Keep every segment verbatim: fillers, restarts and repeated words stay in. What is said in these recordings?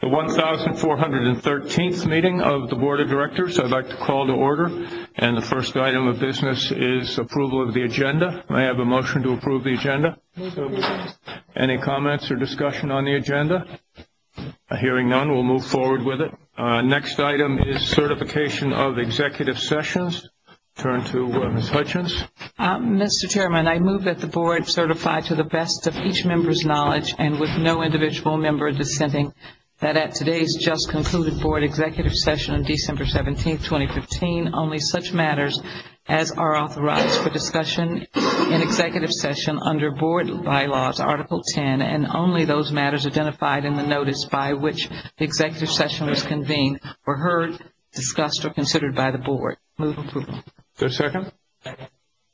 the one thousand four hundred thirteenth meeting of the Board of Directors. I'd like to call to order, and the first item of business is approval of the agenda. May I have a motion to approve the agenda? Any comments or discussion on the agenda? Hearing none, we'll move forward with it. Uh, next item is certification of executive sessions. Turn to uh, Miz Hutchins. Uh, Mister Chairman, I move that the Board certify to the best of each member's knowledge and with no individual member dissenting that at today's just concluded Board executive session on December seventeenth, twenty fifteen, only such matters as are authorized for discussion in executive session under Board Bylaws, Article ten, and only those matters identified in the notice by which the executive session was convened were heard, discussed, or considered by the Board. Move approval. Is there a second? Second.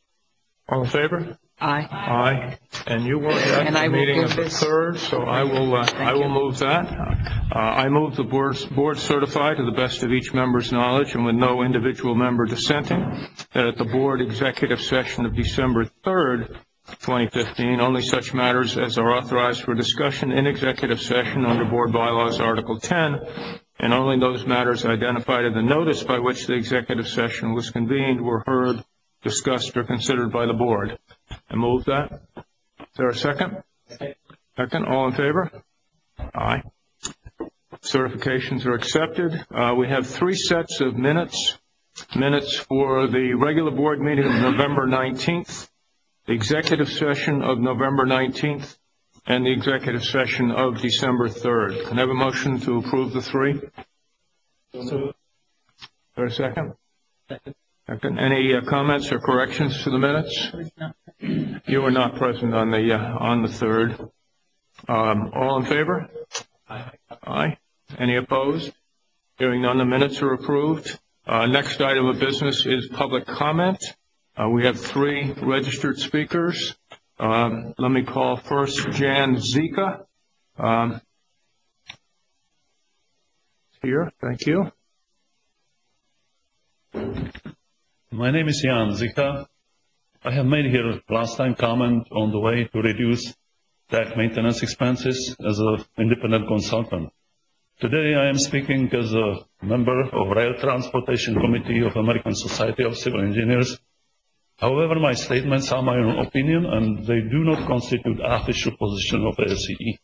All in favor? Aye. Aye. And you weren't at the meeting of the third, so I will uh, I will move that. Uh, I move the board, board certify to the best of each member's knowledge and with no individual member dissenting that at the Board executive session of December third, twenty fifteen, only such matters as are authorized for discussion in executive session under Board Bylaws Article ten, and only those matters identified in the notice by which the executive session was convened were heard, discussed, or considered by the Board. I move that. Is there a second? Second. All in favor? Aye. Certifications are accepted. Uh, we have three sets of minutes. Minutes for the regular Board meeting of November nineteenth, the executive session of November nineteenth, and the executive session of December third. Can I have a motion to approve the three? So, is there a second? Second. Second. Any uh, comments or corrections to the minutes? You were not present on the uh, on the third. Um, all in favor? Aye. Aye. Any opposed? Hearing none, the minutes are approved. Uh, next item of business is public comment. Uh, we have three registered speakers. Um, let me call first Jan Zika. Um, here, thank you. My name is Jan Zika. I have made here last time comment on the way to reduce track maintenance expenses as an independent consultant. Today I am speaking as a member of Rail Transportation Committee of American Society of Civil Engineers. However, my statements are my own opinion and they do not constitute official position of A S C E.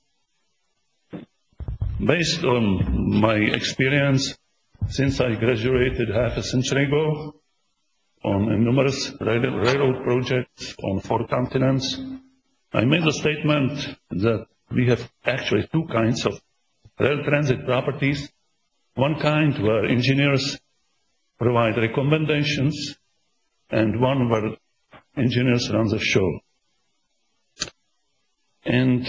Based on my experience since I graduated half a century ago on numerous railroad projects on four continents, I made a statement that we have actually two kinds of rail transit properties. One kind where engineers provide recommendations, and one where engineers run the show. And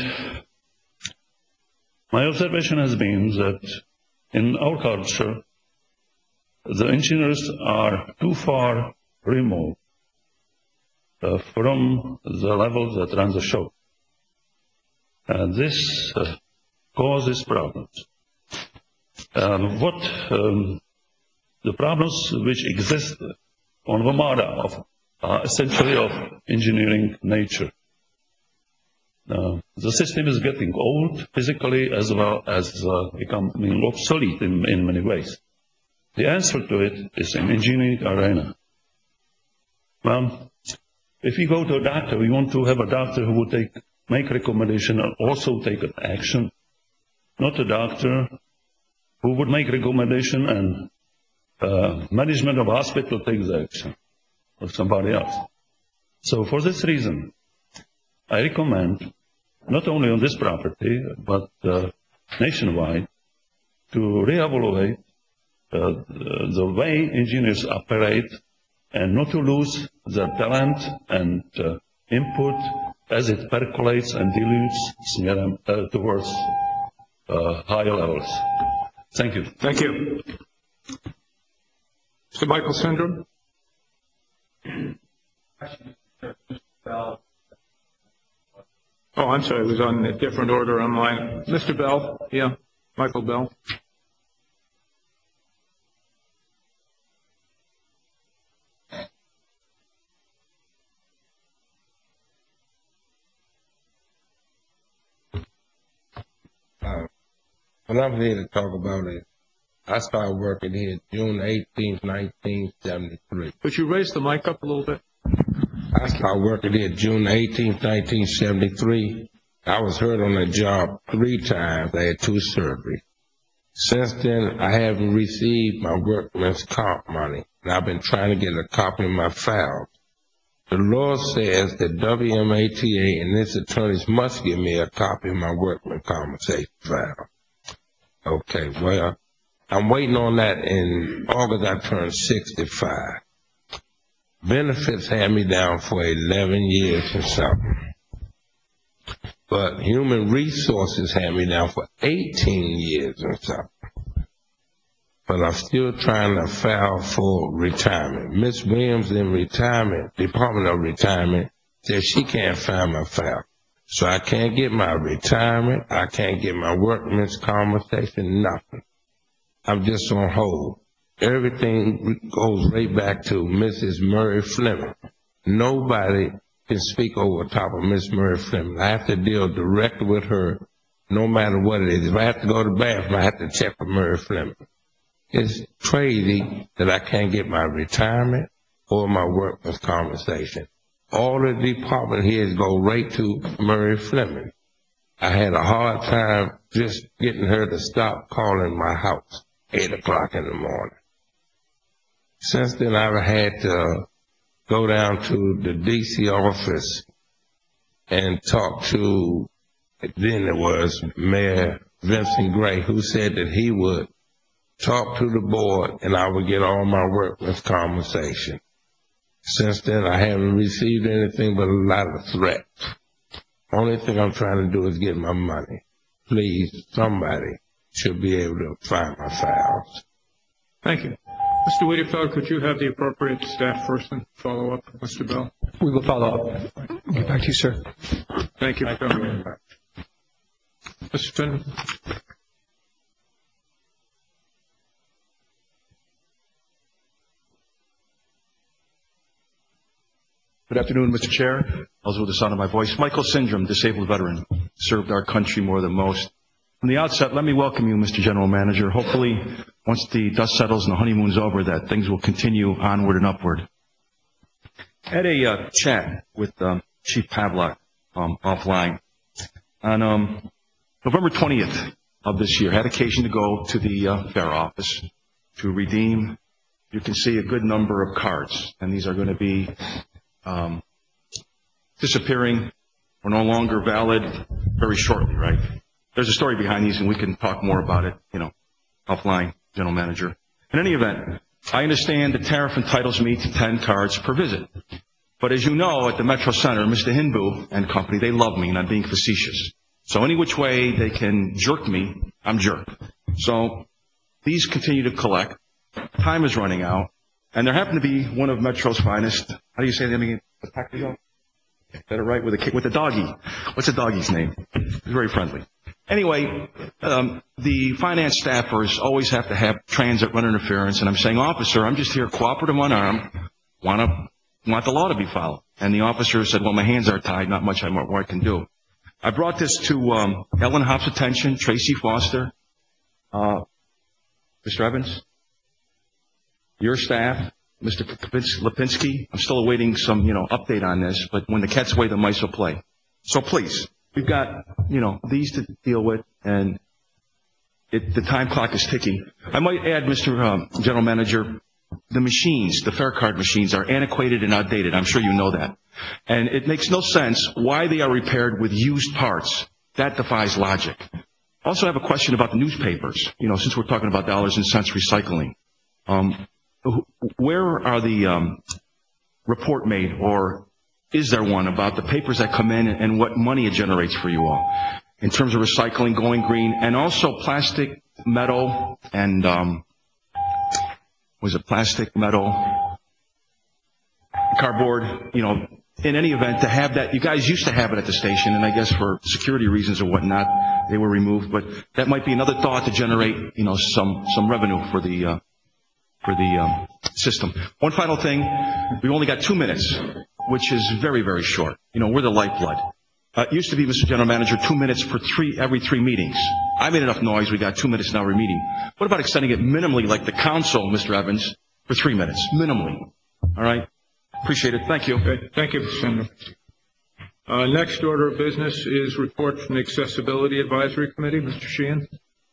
my observation has been that in our culture, the engineers are too far removed uh, from the level that runs the show. And this uh, causes problems. Um, what um, the problems which exist on Vamara of uh, essentially of engineering nature. Uh, the system is getting old physically as well as uh, becoming obsolete in, in many ways. The answer to it is in engineering arena. Well, if you go to a doctor, we want to have a doctor who will take, make recommendation and also take an action, not a doctor who would make recommendation and uh, management of hospital takes the action, or somebody else. So for this reason, I recommend, not only on this property, but uh, nationwide, to reevaluate uh, the way engineers operate and not to lose their talent and uh, input as it percolates and dilutes uh, towards uh, higher levels. Thank you. Thank you. Mister Michael Syndrome. Oh, I'm sorry. It was on a different order on mine. Mister Bell. Yeah. Michael Bell. Uh, what I'm here to talk about is I started working here June eighteenth, nineteen seventy-three. Could you raise the mic up a little bit? I started working here June eighteenth, nineteen seventy-three. I was hurt on the job three times. I had two surgeries. Since then, I haven't received my workman's comp money, and I've been trying to get a copy of my files. The law says that W M A T A and its attorneys must give me a copy of my workman's compensation file. Okay, well, I'm waiting on that. In August, I turned sixty-five. Benefits had me down for eleven years and something. But Human Resources had me down for eighteen years and something. But I'm still trying to file for retirement. Miss Williams in retirement, Department of Retirement, says she can't find my file. So I can't get my retirement, I can't get my workman's compensation, nothing. I'm just on hold. Everything goes right back to Missus Murray Fleming. Nobody can speak over top of Miss Murray Fleming. I have to deal directly with her, no matter what it is. If I have to go to the bathroom, I have to check with Murray Fleming. It's crazy that I can't get my retirement or my workman's compensation. All the department heads go right to Murray Fleming. I had a hard time just getting her to stop calling my house eight o'clock in the morning. Since then, I've had to go down to the D C office and talk to, then it was Mayor Vincent Gray, who said that he would talk to the board and I would get all my workman's compensation. Since then, I haven't received anything but a lot of threats. Only thing I'm trying to do is get my money. Please, somebody should be able to find my files. Thank you. Mister Wiedefeld, could you have the appropriate staff person follow up, Mister Bell? We will follow up. I'll get back to you, sir. Thank you very much. Mister Finn. Good afternoon, Mister Chair. Also with the sound of my voice, Michael Syndrome, disabled veteran, served our country more than most. From the outset, let me welcome you, Mister General Manager. Hopefully, once the dust settles and the honeymoon's over, that things will continue onward and upward. I had a uh, chat with um, Chief Pavlak um, offline on um, November twentieth of this year. Had occasion to go to the uh, fair office to redeem, you can see, a good number of cards, and these are going to be um, disappearing or no longer valid very shortly, right? There's a story behind these, and we can talk more about it, you know, offline, General Manager. In any event, I understand the tariff entitles me to ten cards per visit. But as you know, at the Metro Center, Mister Hinbu and company, they love me, and I'm being facetious. So any which way they can jerk me, I'm jerked. So these continue to collect. Time is running out. And there happened to be one of Metro's finest, how do you say the name again? Got it right, with a with a doggy. What's the doggy's name? He's very friendly. Anyway, um, the finance staffers always have to have transit run interference, and I'm saying, officer, I'm just here cooperative unarmed, want to want the law to be followed. And the officer said, well, my hands are tied, not much more I can do. I brought this to um, Ellen Hopp's attention, Tracy Foster, uh, Mister Evans, your staff, Mister Lipinski. I'm still awaiting some, you know, update on this, but when the cat's away, the mice will play. So please, we've got, you know, these to deal with, and it, the time clock is ticking. I might add, Mister Um, General Manager, the machines, the fare card machines, are antiquated and outdated. I'm sure you know that. And it makes no sense why they are repaired with used parts. That defies logic. Also, I have a question about the newspapers, you know, since we're talking about dollars and cents recycling. Um, where are the um, report made, or is there one, about the papers that come in and what money it generates for you all in terms of recycling, going green, and also plastic, metal, and um, was it plastic, metal, cardboard, you know, in any event, to have that. You guys used to have it at the station, and I guess for security reasons or whatnot, they were removed, but that might be another thought to generate, you know, some, some revenue for the, uh, for the um, system. One final thing, we've only got two minutes, which is very, very short. You know, we're the lifeblood. Uh, it used to be, Mister General Manager, two minutes for three, every three meetings. I made enough noise, we got two minutes in every meeting. What about extending it minimally like the council, Mister Evans, for three minutes, minimally? All right? Appreciate it. Thank you. Okay. Thank you, Mister Senator. Uh, next order of business is report from the Accessibility Advisory Committee. Mister Sheehan.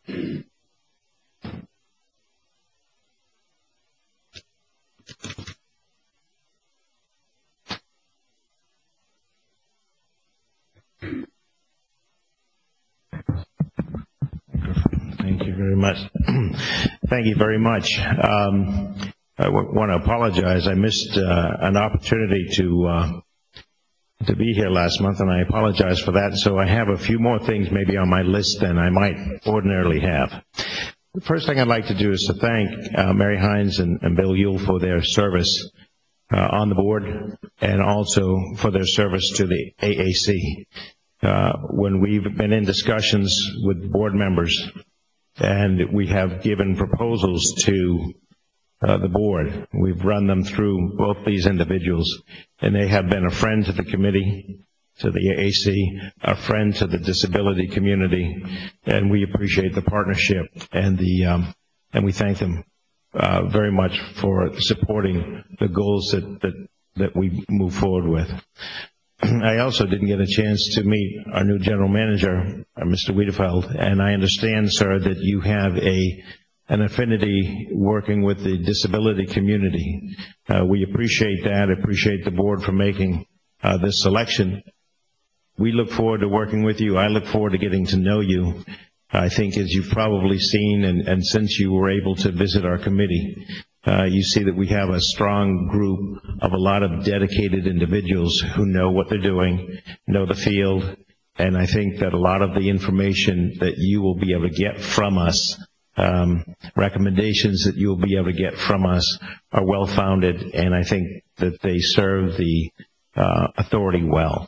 Thank you very much. Thank you very much. Um, I w- want to apologize. I missed uh, an opportunity to uh, to be here last month, and I apologize for that. So I have a few more things maybe on my list than I might ordinarily have. The first thing I'd like to do is to thank uh, Mary Hines and, and Bill Yule for their service uh, on the board, and also for their service to the A A C. Uh, when we've been in discussions with board members, and we have given proposals to uh, the board, we've run them through both these individuals, and they have been a friend to the committee, to the A A C, a friend to the disability community, and we appreciate the partnership, and the um, and we thank them uh, very much for supporting the goals that, that, that we move forward with. I also didn't get a chance to meet our new general manager, uh, Mister Wiedefeld, and I understand, sir, that you have a an affinity working with the disability community. Uh, we appreciate that, appreciate the board for making uh, this selection. We look forward to working with you. I look forward to getting to know you. I think, as you've probably seen, and, and since you were able to visit our committee, Uh, you see that we have a strong group of a lot of dedicated individuals who know what they're doing, know the field, and I think that a lot of the information that you will be able to get from us, um, recommendations that you will be able to get from us, are well-founded, and I think that they serve the uh, authority well.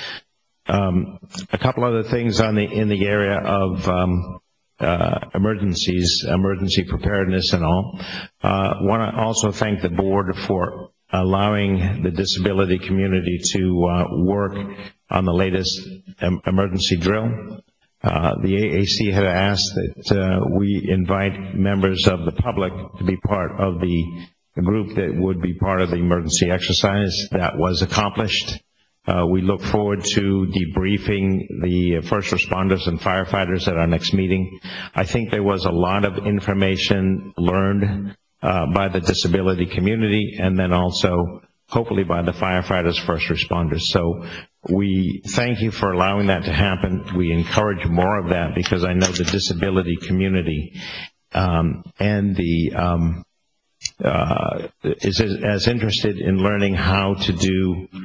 Um, a couple other things on the in the area of um, Uh, emergencies, emergency preparedness and all. Uh, want to also thank the board for allowing the disability community to uh, work on the latest em emergency drill. Uh, the A A C had asked that uh, we invite members of the public to be part of the, the group that would be part of the emergency exercise. That was accomplished. Uh, we look forward to debriefing the first responders and firefighters at our next meeting. I think there was a lot of information learned uh, by the disability community, and then also hopefully by the firefighters, first responders. So we thank you for allowing that to happen. We encourage more of that, because I know the disability community um, and the um, Uh, is as interested in learning how to do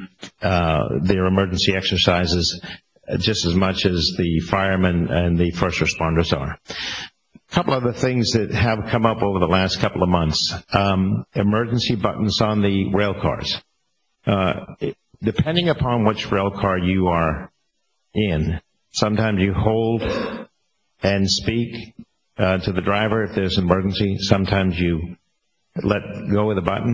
uh, their emergency exercises just as much as the firemen and the first responders are. A couple other things that have come up over the last couple of months. Um, emergency buttons on the rail cars. Uh, depending upon which rail car you are in, sometimes you hold and speak uh, to the driver if there's an emergency. Sometimes you let go of the button.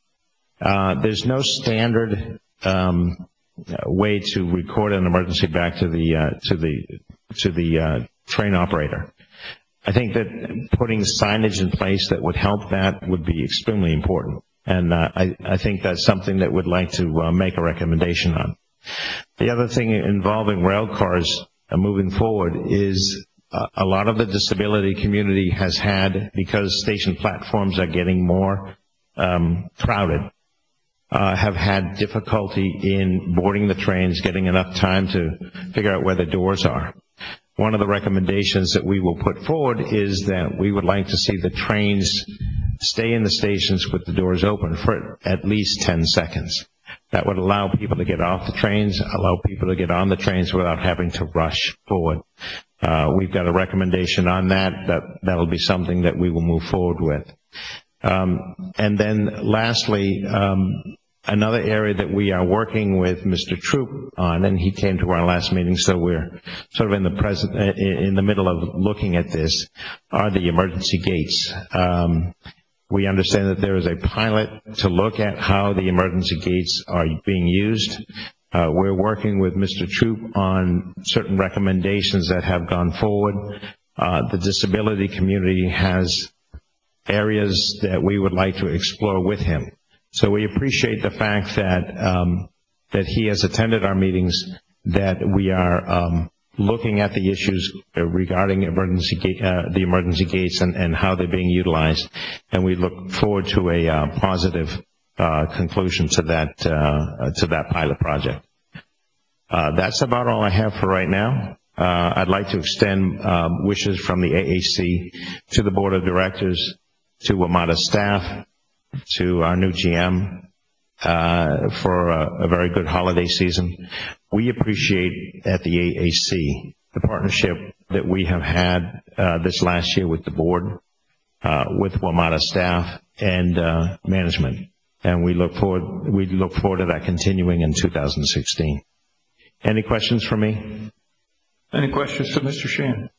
Uh, there's no standard um, way to record an emergency back to the uh, to the to the uh, train operator. I think that putting signage in place that would help that would be extremely important, and uh, I, I think that's something that we'd like to uh, make a recommendation on. The other thing involving rail cars uh, moving forward is Uh, a lot of the disability community has had, because station platforms are getting more um, crowded, uh, have had difficulty in boarding the trains, getting enough time to figure out where the doors are. One of the recommendations that we will put forward is that we would like to see the trains stay in the stations with the doors open for at least ten seconds. That would allow people to get off the trains, allow people to get on the trains without having to rush forward. Uh, we've got a recommendation on that. That that'll be something that we will move forward with. Um, and then lastly, um, another area that we are working with Mister Troop on, and he came to our last meeting, so we're sort of in the present, in the middle of looking at this, are the emergency gates. Um, We understand that there is a pilot to look at how the emergency gates are being used. Uh, we're working with Mister Troop on certain recommendations that have gone forward. Uh, the disability community has areas that we would like to explore with him. So we appreciate the fact that um, that he has attended our meetings, that we are um, looking at the issues regarding emergency ga- uh, the emergency gates and, and how they're being utilized, and we look forward to a uh, positive uh, conclusion to that uh, to that pilot project. Uh, that's about all I have for right now. Uh, I'd like to extend um, wishes from the A A C to the Board of Directors, to WMATA staff, to our new G M, uh, for a, a very good holiday season. We appreciate at the A A C the partnership that we have had uh, this last year with the board, uh, with WMATA staff and uh, management, and we look forward we look forward to that continuing in two thousand sixteen. Any questions for me? Any questions for Mister Sheehan?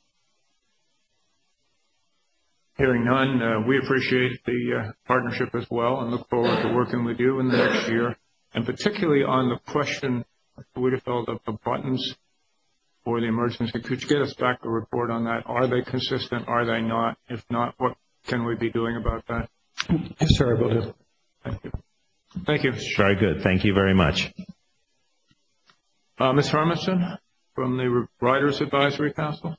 Hearing none, uh, we appreciate the uh, partnership as well and look forward to working with you in the next year, and particularly on the question, Wiedefeld, of the buttons for the emergency. Could you get us back a report on that? Are they consistent? Are they not? If not, what can we be doing about that? Yes, sir, I will do. Thank you. Thank you. Very good. Thank you very much. Uh, Miz Hermanson from the Riders Advisory Council.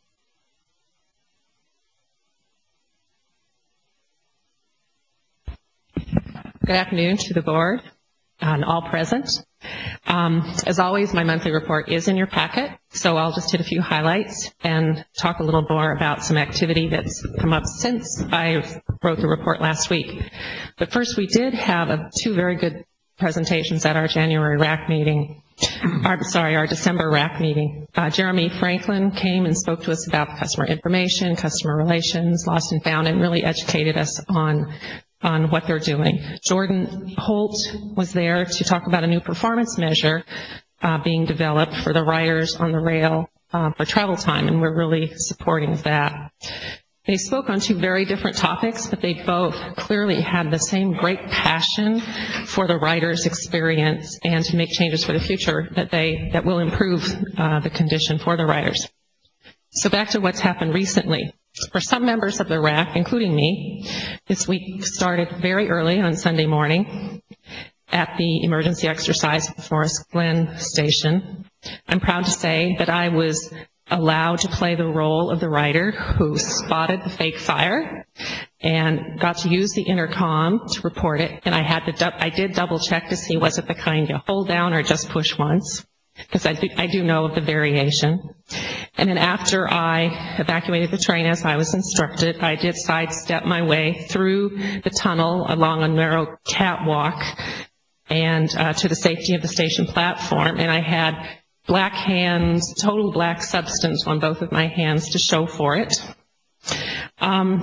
Good afternoon to the board and all present. Um, as always, my monthly report is in your packet, so I'll just hit a few highlights and talk a little more about some activity that's come up since I wrote the report last week. But first, we did have a, two very good presentations at our January R A C meeting. Our, sorry, our December R A C meeting. Uh, Jeremy Franklin came and spoke to us about customer information, customer relations, lost and found, and really educated us on on what they're doing. Jordan Holt was there to talk about a new performance measure uh, being developed for the riders on the rail uh, for travel time, and we're really supporting that. They spoke on two very different topics, but they both clearly had the same great passion for the riders' experience and to make changes for the future that they that will improve uh, the condition for the riders. So back to what's happened recently. For some members of the R A C, including me, this week started very early on Sunday morning at the emergency exercise at the Forest Glen station. I'm proud to say that I was allowed to play the role of the rider who spotted the fake fire and got to use the intercom to report it. And I had to, I did double check to see was it the kind you hold down or just push once, because I do, I do know of the variation. And then after I evacuated the train as I was instructed, I did sidestep my way through the tunnel along a narrow catwalk and uh, to the safety of the station platform. And I had black hands, total black substance on both of my hands to show for it. Um,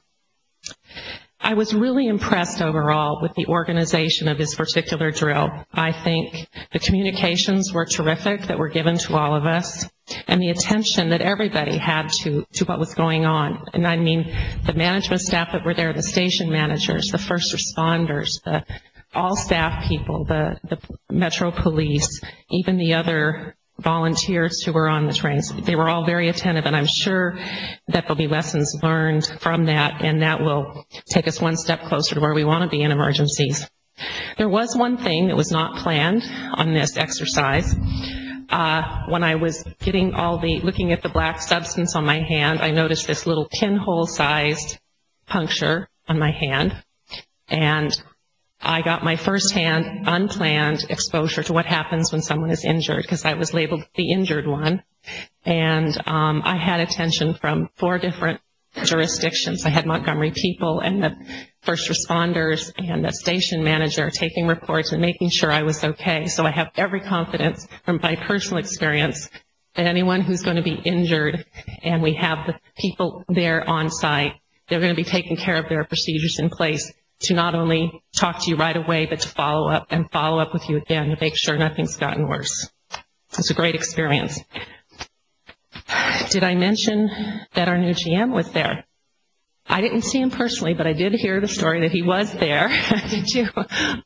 I was really impressed overall with the organization of this particular drill. I think the communications were terrific that were given to all of us, and the attention that everybody had to, to what was going on. And I mean the management staff that were there, the station managers, the first responders, the all staff people, the, the Metro Police, even the other volunteers who were on the trains. They were all very attentive, and I'm sure that there'll be lessons learned from that, and that will take us one step closer to where we want to be in emergencies. There was one thing that was not planned on this exercise. Uh, when I was getting all the, looking at the black substance on my hand, I noticed this little pinhole-sized puncture on my hand, and I got my firsthand, unplanned exposure to what happens when someone is injured, because I was labeled the injured one. And um, I had attention from four different jurisdictions. I had Montgomery people and the first responders and the station manager taking reports and making sure I was okay. So I have every confidence from my personal experience that anyone who's going to be injured, and we have the people there on site, they're going to be taking care of their procedures in place to not only talk to you right away, but to follow up and follow up with you again to make sure nothing's gotten worse. It's a great experience. Did I mention that our new G M was there? I didn't see him personally, but I did hear the story that he was there. Did you?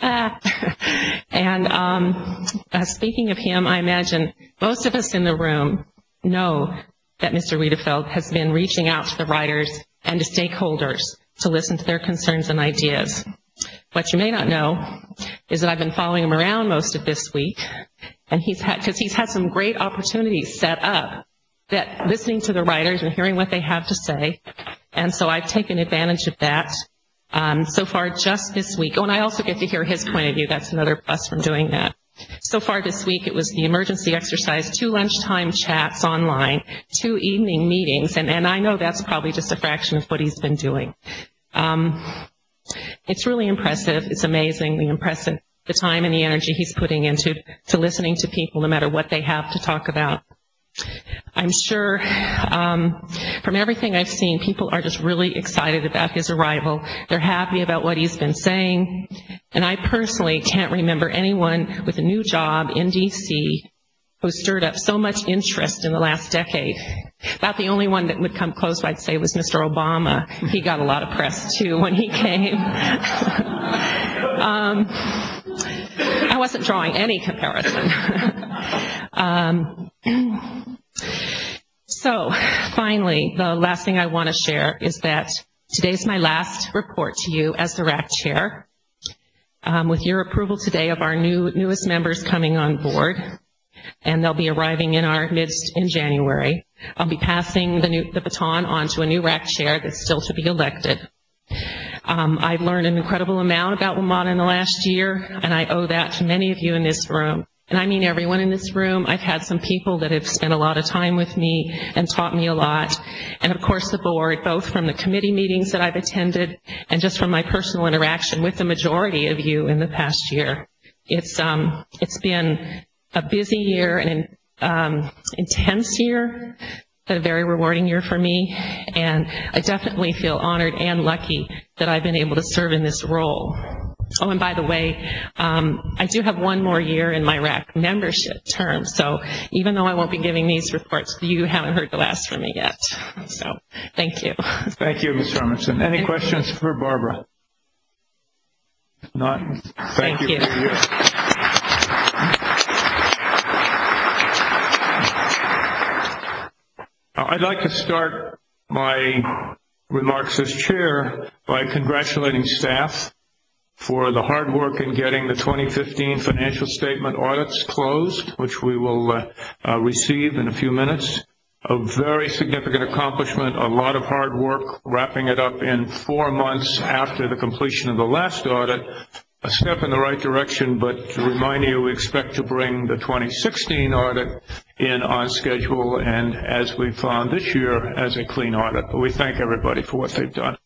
Ah. And um, uh, speaking of him, I imagine most of us in the room know that Mister Wiedefeld has been reaching out to the writers and to stakeholders to listen to their concerns and ideas. What you may not know is that I've been following him around most of this week, and he's had, because he's had some great opportunities set up, that listening to the writers and hearing what they have to say, and so I've taken advantage of that. Um, so far, just this week, oh, and I also get to hear his point of view. That's another plus from doing that. So far this week, it was the emergency exercise, two lunchtime chats online, two evening meetings, and, and I know that's probably just a fraction of what he's been doing. Um, it's really impressive. It's amazingly impressive, the time and the energy he's putting into to listening to people no matter what they have to talk about. I'm sure um, from everything I've seen, people are just really excited about his arrival. They're happy about what he's been saying. And I personally can't remember anyone with a new job in D C who stirred up so much interest in the last decade. About the only one that would come close, I'd say, was Mister Obama. He got a lot of press, too, when he came. um, I wasn't drawing any comparison. um, so, finally, the last thing I want to share is that today's my last report to you as the R A C chair. Um, with your approval today of our new newest members coming on board, and they'll be arriving in our midst in January, I'll be passing the, new, the baton on to a new R A C chair that's still to be elected. Um, I've learned an incredible amount about WMATA in the last year, and I owe that to many of you in this room. And I mean everyone in this room. I've had some people that have spent a lot of time with me and taught me a lot. And of course the board, both from the committee meetings that I've attended and just from my personal interaction with the majority of you in the past year. It's, um, it's been a busy year, an um, intense year, but a very rewarding year for me. And I definitely feel honored and lucky that I've been able to serve in this role. Oh, and by the way, um, I do have one more year in my R A C membership term, so even though I won't be giving these reports, you haven't heard the last from me yet. So, thank you. Thank you, Miz Hermanson. Any questions for Barbara? Not? Thank, Thank you. you. For your... I'd like to start my remarks as chair by congratulating staff for the hard work in getting the twenty fifteen financial statement audits closed, which we will uh, uh, receive in a few minutes. A very significant accomplishment, a lot of hard work, wrapping it up in four months after the completion of the last audit. A step in the right direction, but to remind you, we expect to bring the twenty sixteen audit in on schedule and, as we found this year, as a clean audit. But we thank everybody for what they've done.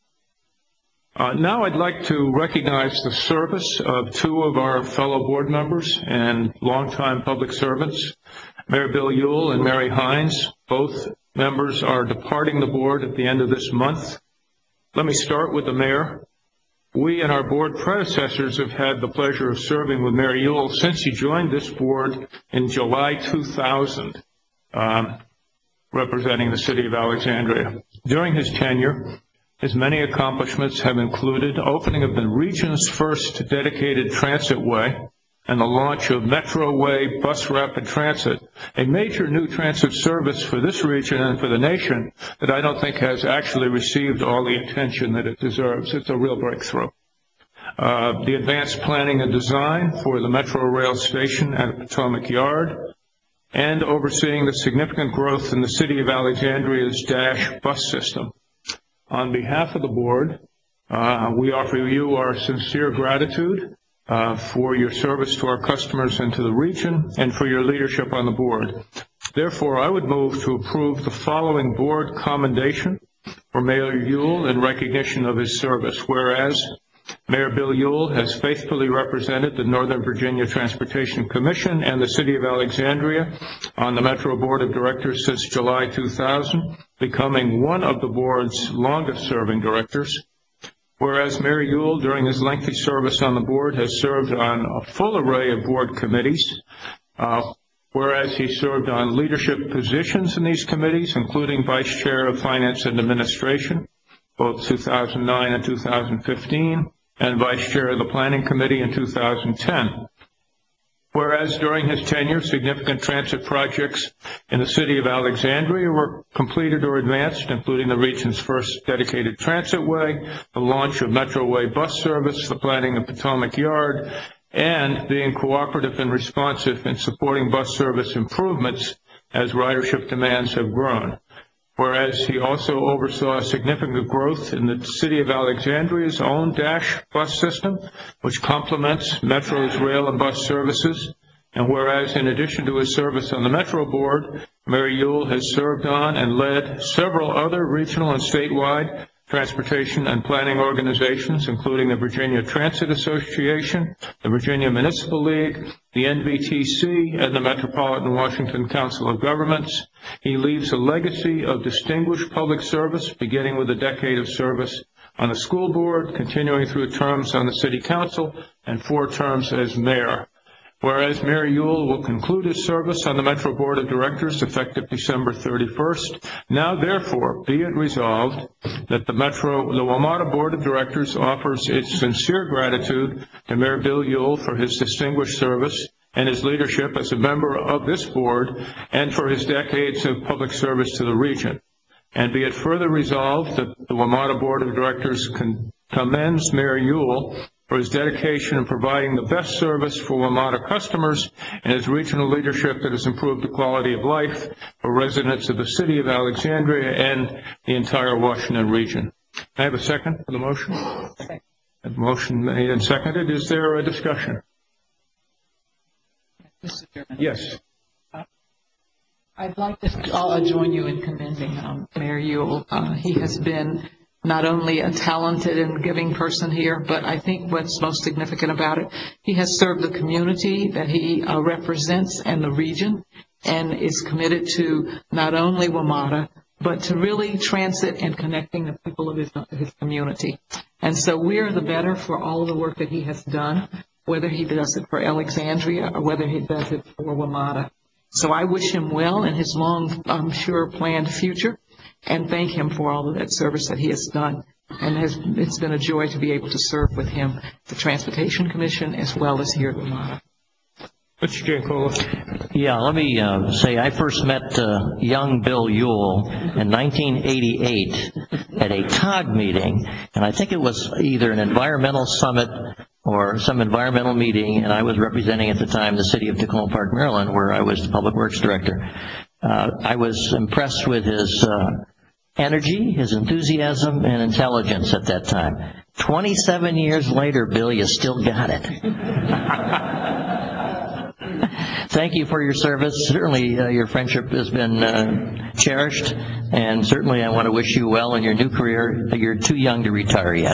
Uh, now I'd like to recognize the service of two of our fellow board members and longtime public servants, Mayor Bill Ewell and Mary Hines. Both members are departing the board at the end of this month. Let me start with the mayor. We and our board predecessors have had the pleasure of serving with Mayor Ewell since he joined this board in July two thousand, um, representing the city of Alexandria. During his tenure, his many accomplishments have included opening of the region's first dedicated transit way and the launch of Metroway Bus Rapid Transit, a major new transit service for this region and for the nation that I don't think has actually received all the attention that it deserves. It's a real breakthrough. Uh, the advanced planning and design for the Metro Rail station at Potomac Yard, and overseeing the significant growth in the city of Alexandria's Dash bus system. On behalf of the board, uh, we offer you our sincere gratitude uh, for your service to our customers and to the region, and for your leadership on the board. Therefore, I would move to approve the following board commendation for Mayor Ewell in recognition of his service. Whereas Mayor Bill Ewell has faithfully represented the Northern Virginia Transportation Commission and the City of Alexandria on the Metro Board of Directors since July two thousand, becoming one of the board's longest-serving directors. Whereas Mayor Ewell, during his lengthy service on the board, has served on a full array of board committees. Uh, whereas he served on leadership positions in these committees, including Vice Chair of Finance and Administration, both two thousand nine and two thousand fifteen, and Vice Chair of the Planning Committee in two thousand ten. Whereas during his tenure, significant transit projects in the city of Alexandria were completed or advanced, including the region's first dedicated transitway, the launch of Metroway bus service, the planning of Potomac Yard, and being cooperative and responsive in supporting bus service improvements as ridership demands have grown. Whereas he also oversaw significant growth in the city of Alexandria's own Dash bus system, which complements Metro's rail and bus services. And whereas in addition to his service on the Metro Board, Mayor Ewell has served on and led several other regional and statewide transportation and planning organizations, including the Virginia Transit Association, the Virginia Municipal League, the N V T C, and the Metropolitan Washington Council of Governments. He leaves a legacy of distinguished public service, beginning with a decade of service on the school board, continuing through terms on the city council, and four terms as mayor. Whereas Mayor Ewell will conclude his service on the Metro Board of Directors effective December thirty-first, now therefore be it resolved that the Metro, the WMATA Board of Directors offers its sincere gratitude to Mayor Bill Ewell for his distinguished service and his leadership as a member of this board and for his decades of public service to the region. And be it further resolved that the WMATA Board of Directors con- commends Mayor Ewell for his dedication in providing the best service for WMATA customers and his regional leadership that has improved the quality of life for residents of the city of Alexandria and the entire Washington region. I have a second for the motion. Second. A motion made and seconded. Is there a discussion? Mister Chairman. Yes. Uh, I'd like to uh, join you in commending um, Mayor Ewell. Uh, he has been not only a talented and giving person here, but I think what's most significant about it, he has served the community that he uh, represents and the region, and is committed to not only WMATA, but to really transit and connecting the people of his, his community. And so we're the better for all of the work that he has done, whether he does it for Alexandria or whether he does it for WMATA. So I wish him well in his long, I'm sure, planned future, and thank him for all of that service that he has done. And has, it's been a joy to be able to serve with him, the Transportation Commission, as well as here at WMATA. Mister Giancola. Yeah, let me uh, say I first met uh, young Bill Ewell in nineteen eighty-eight at a T O G meeting, and I think it was either an environmental summit or some environmental meeting, and I was representing at the time the city of Tacoma Park, Maryland, where I was the Public Works Director. Uh, I was impressed with his uh, energy, his enthusiasm, and intelligence at that time. twenty-seven years later, Bill, you still got it. Thank you for your service. Certainly uh, your friendship has been uh, cherished, and certainly I want to wish you well in your new career. You're too young to retire yet.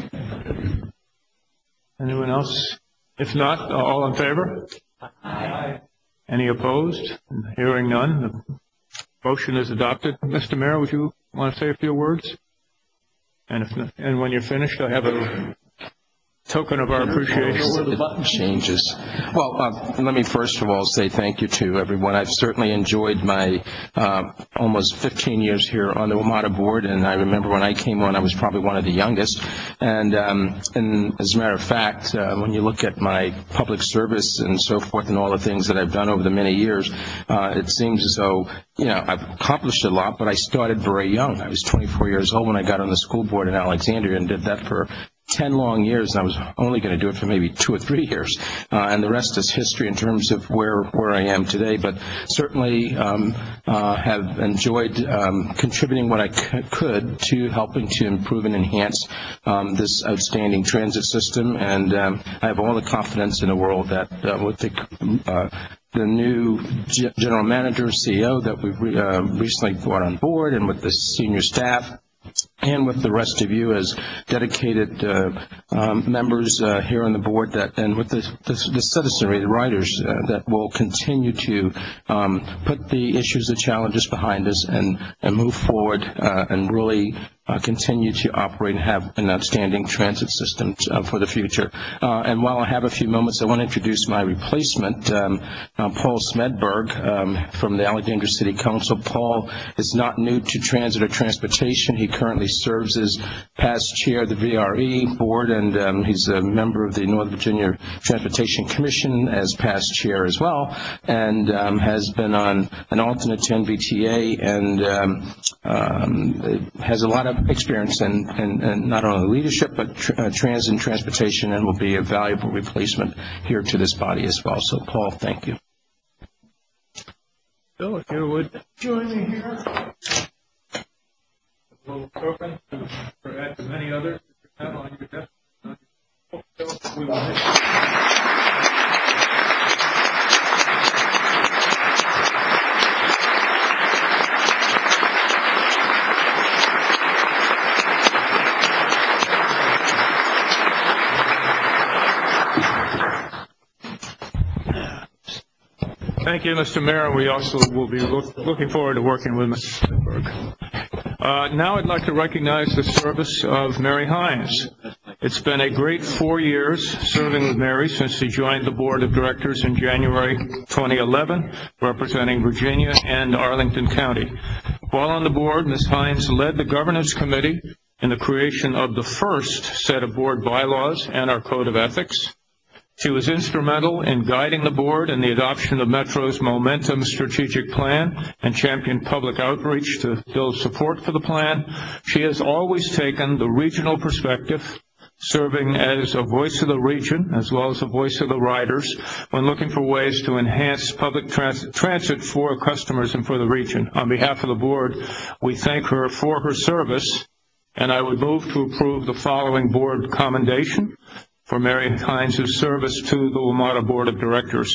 Anyone else? If not, all in favor? Aye. Any opposed? Hearing none, the motion is adopted. Mister Mayor, would you want to say a few words? And, if, and when you're finished, I have a token of our appreciation. Where the button changes. Well, uh, let me first of all say thank you to everyone. I've certainly enjoyed my uh, almost fifteen years here on the WMATA board, and I remember when I came on, I was probably one of the youngest. And, um, and as a matter of fact, uh, when you look at my public service and so forth and all the things that I've done over the many years, uh, it seems as though, you know, I've accomplished a lot, but I started very young. I was twenty-four years old when I got on the school board in Alexandria and did that for ten long years, and I was only going to do it for maybe two or three years, uh, and the rest is history in terms of where where I am today. But certainly um, uh, have enjoyed um, contributing what I c- could to helping to improve and enhance um, this outstanding transit system, and um, I have all the confidence in the world that uh, with the uh, the new G- general manager, C E O that we've re- uh, recently brought on board, and with the senior staff, and with the rest of you as dedicated uh, um, members uh, here on the board, that, and with the, the, the citizenry, the riders, uh, that will continue to um, put the issues, the challenges behind us, and, and move forward uh, and really uh, continue to operate and have an outstanding transit system uh, for the future. Uh, and while I have a few moments, I want to introduce my replacement, um, uh, Paul Smedberg, um, from the Alexandria City Council. Paul is not new to transit or transportation. He currently serves as past chair of the V R E board, and um, he's a member of the Northern Virginia Transportation Commission as past chair as well, and um, has been on an alternate to N V T A, and um, um, has a lot of experience in, in, in not only leadership but tr uh, transit and transportation, and will be a valuable replacement here to this body as well. So, Paul, thank you. Bill, if you would join me here. A little token to add to many others that you have on your desk. We will miss you. Thank you, Mister Mayor. We also will be look, looking forward to working with Mister Steinberg. Uh, now I'd like to recognize the service of Mary Hines. It's been a great four years serving with Mary since she joined the board of directors in January twenty eleven, representing Virginia and Arlington County. While on the board, Miz Hines led the governance committee in the creation of the first set of board bylaws and our code of ethics. She was instrumental in guiding the board in the adoption of Metro's Momentum strategic plan and championed public outreach to build support for the plan. She has always taken the regional perspective, serving as a voice of the region as well as a voice of the riders when looking for ways to enhance public trans transit for customers and for the region. On behalf of the board, we thank her for her service, and I would move to approve the following board commendation for Mary Hines' service to the WMATA Board of Directors.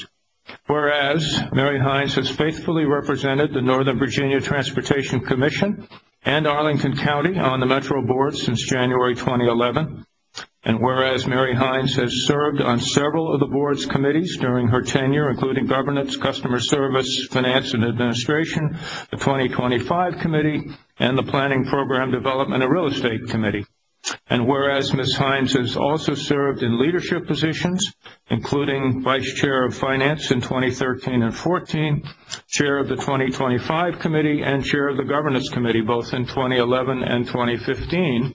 Whereas Mary Hines has faithfully represented the Northern Virginia Transportation Commission and Arlington County on the Metro Board since January twenty eleven, and whereas Mary Hines has served on several of the board's committees during her tenure, including Governance, Customer Service, Finance and Administration, the twenty twenty-five Committee, and the Planning, Program Development and Real Estate Committee. And whereas Miz Hines has also served in leadership positions, including Vice Chair of Finance in twenty thirteen and fourteen, Chair of the twenty twenty-five Committee, and Chair of the Governance Committee, both in twenty eleven and twenty fifteen.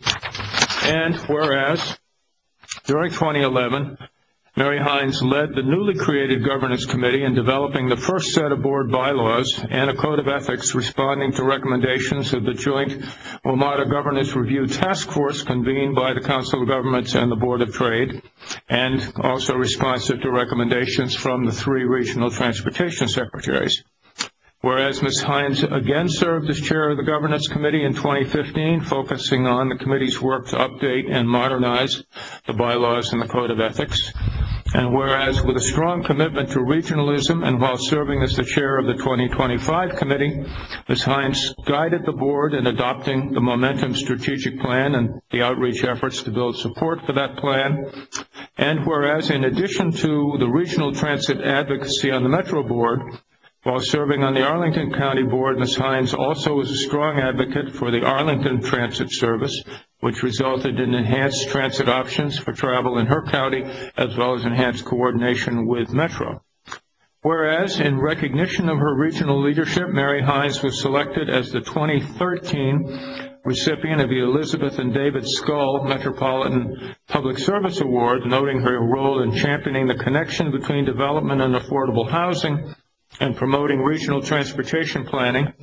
And whereas during twenty eleven, Mary Hines led the newly created Governance Committee in developing the first set of board bylaws and a code of ethics responding to recommendations of the joint WMATA Governance Review Task Force convened by the Council of Governments and the Board of Trade, and also responsive to recommendations from the three regional transportation secretaries. Whereas Miz Hines again served as chair of the Governance Committee in twenty fifteen, focusing on the committee's work to update and modernize the bylaws and the code of ethics. And whereas with a strong commitment to regionalism and while serving as the chair of the twenty twenty-five Committee, Miz Hines guided the board in adopting the Momentum strategic plan and the outreach efforts to build support for that plan. And whereas in addition to the regional transit advocacy on the Metro Board, while serving on the Arlington County Board, Miz Hines also was a strong advocate for the Arlington Transit Service, which resulted in enhanced transit options for travel in her county, as well as enhanced coordination with Metro. Whereas, in recognition of her regional leadership, Mary Hines was selected as the twenty thirteen recipient of the Elizabeth and David Skull Metropolitan Public Service Award, noting her role in championing the connection between development and affordable housing and promoting regional transportation planning,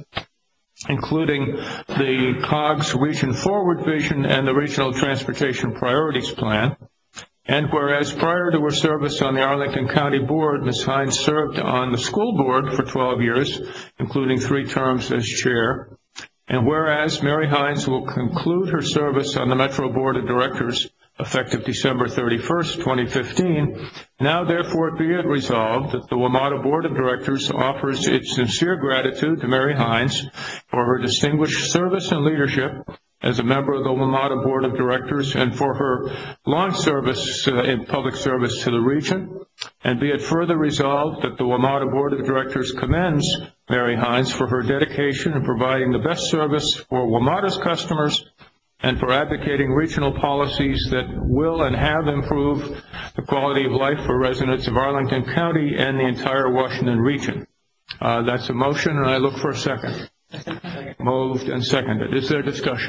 including the C O G's Region Forward Vision and the Regional Transportation Priorities Plan. And whereas prior to her service on the Arlington County Board, Miz Hines served on the school board for twelve years, including three terms as chair. And whereas Mary Hines will conclude her service on the Metro Board of Directors effective December thirty-first, twenty fifteen, now therefore be it resolved that the WMATA Board of Directors offers its sincere gratitude to Mary Hines for her distinguished service and leadership as a member of the WMATA Board of Directors and for her long service uh, in public service to the region. And be it further resolved that the WMATA Board of Directors commends Mary Hines for her dedication in providing the best service for WMATA's customers and for advocating regional policies that will and have improved the quality of life for residents of Arlington County and the entire Washington region. Uh, that's a motion, and I look for a second. Moved and seconded. Is there discussion?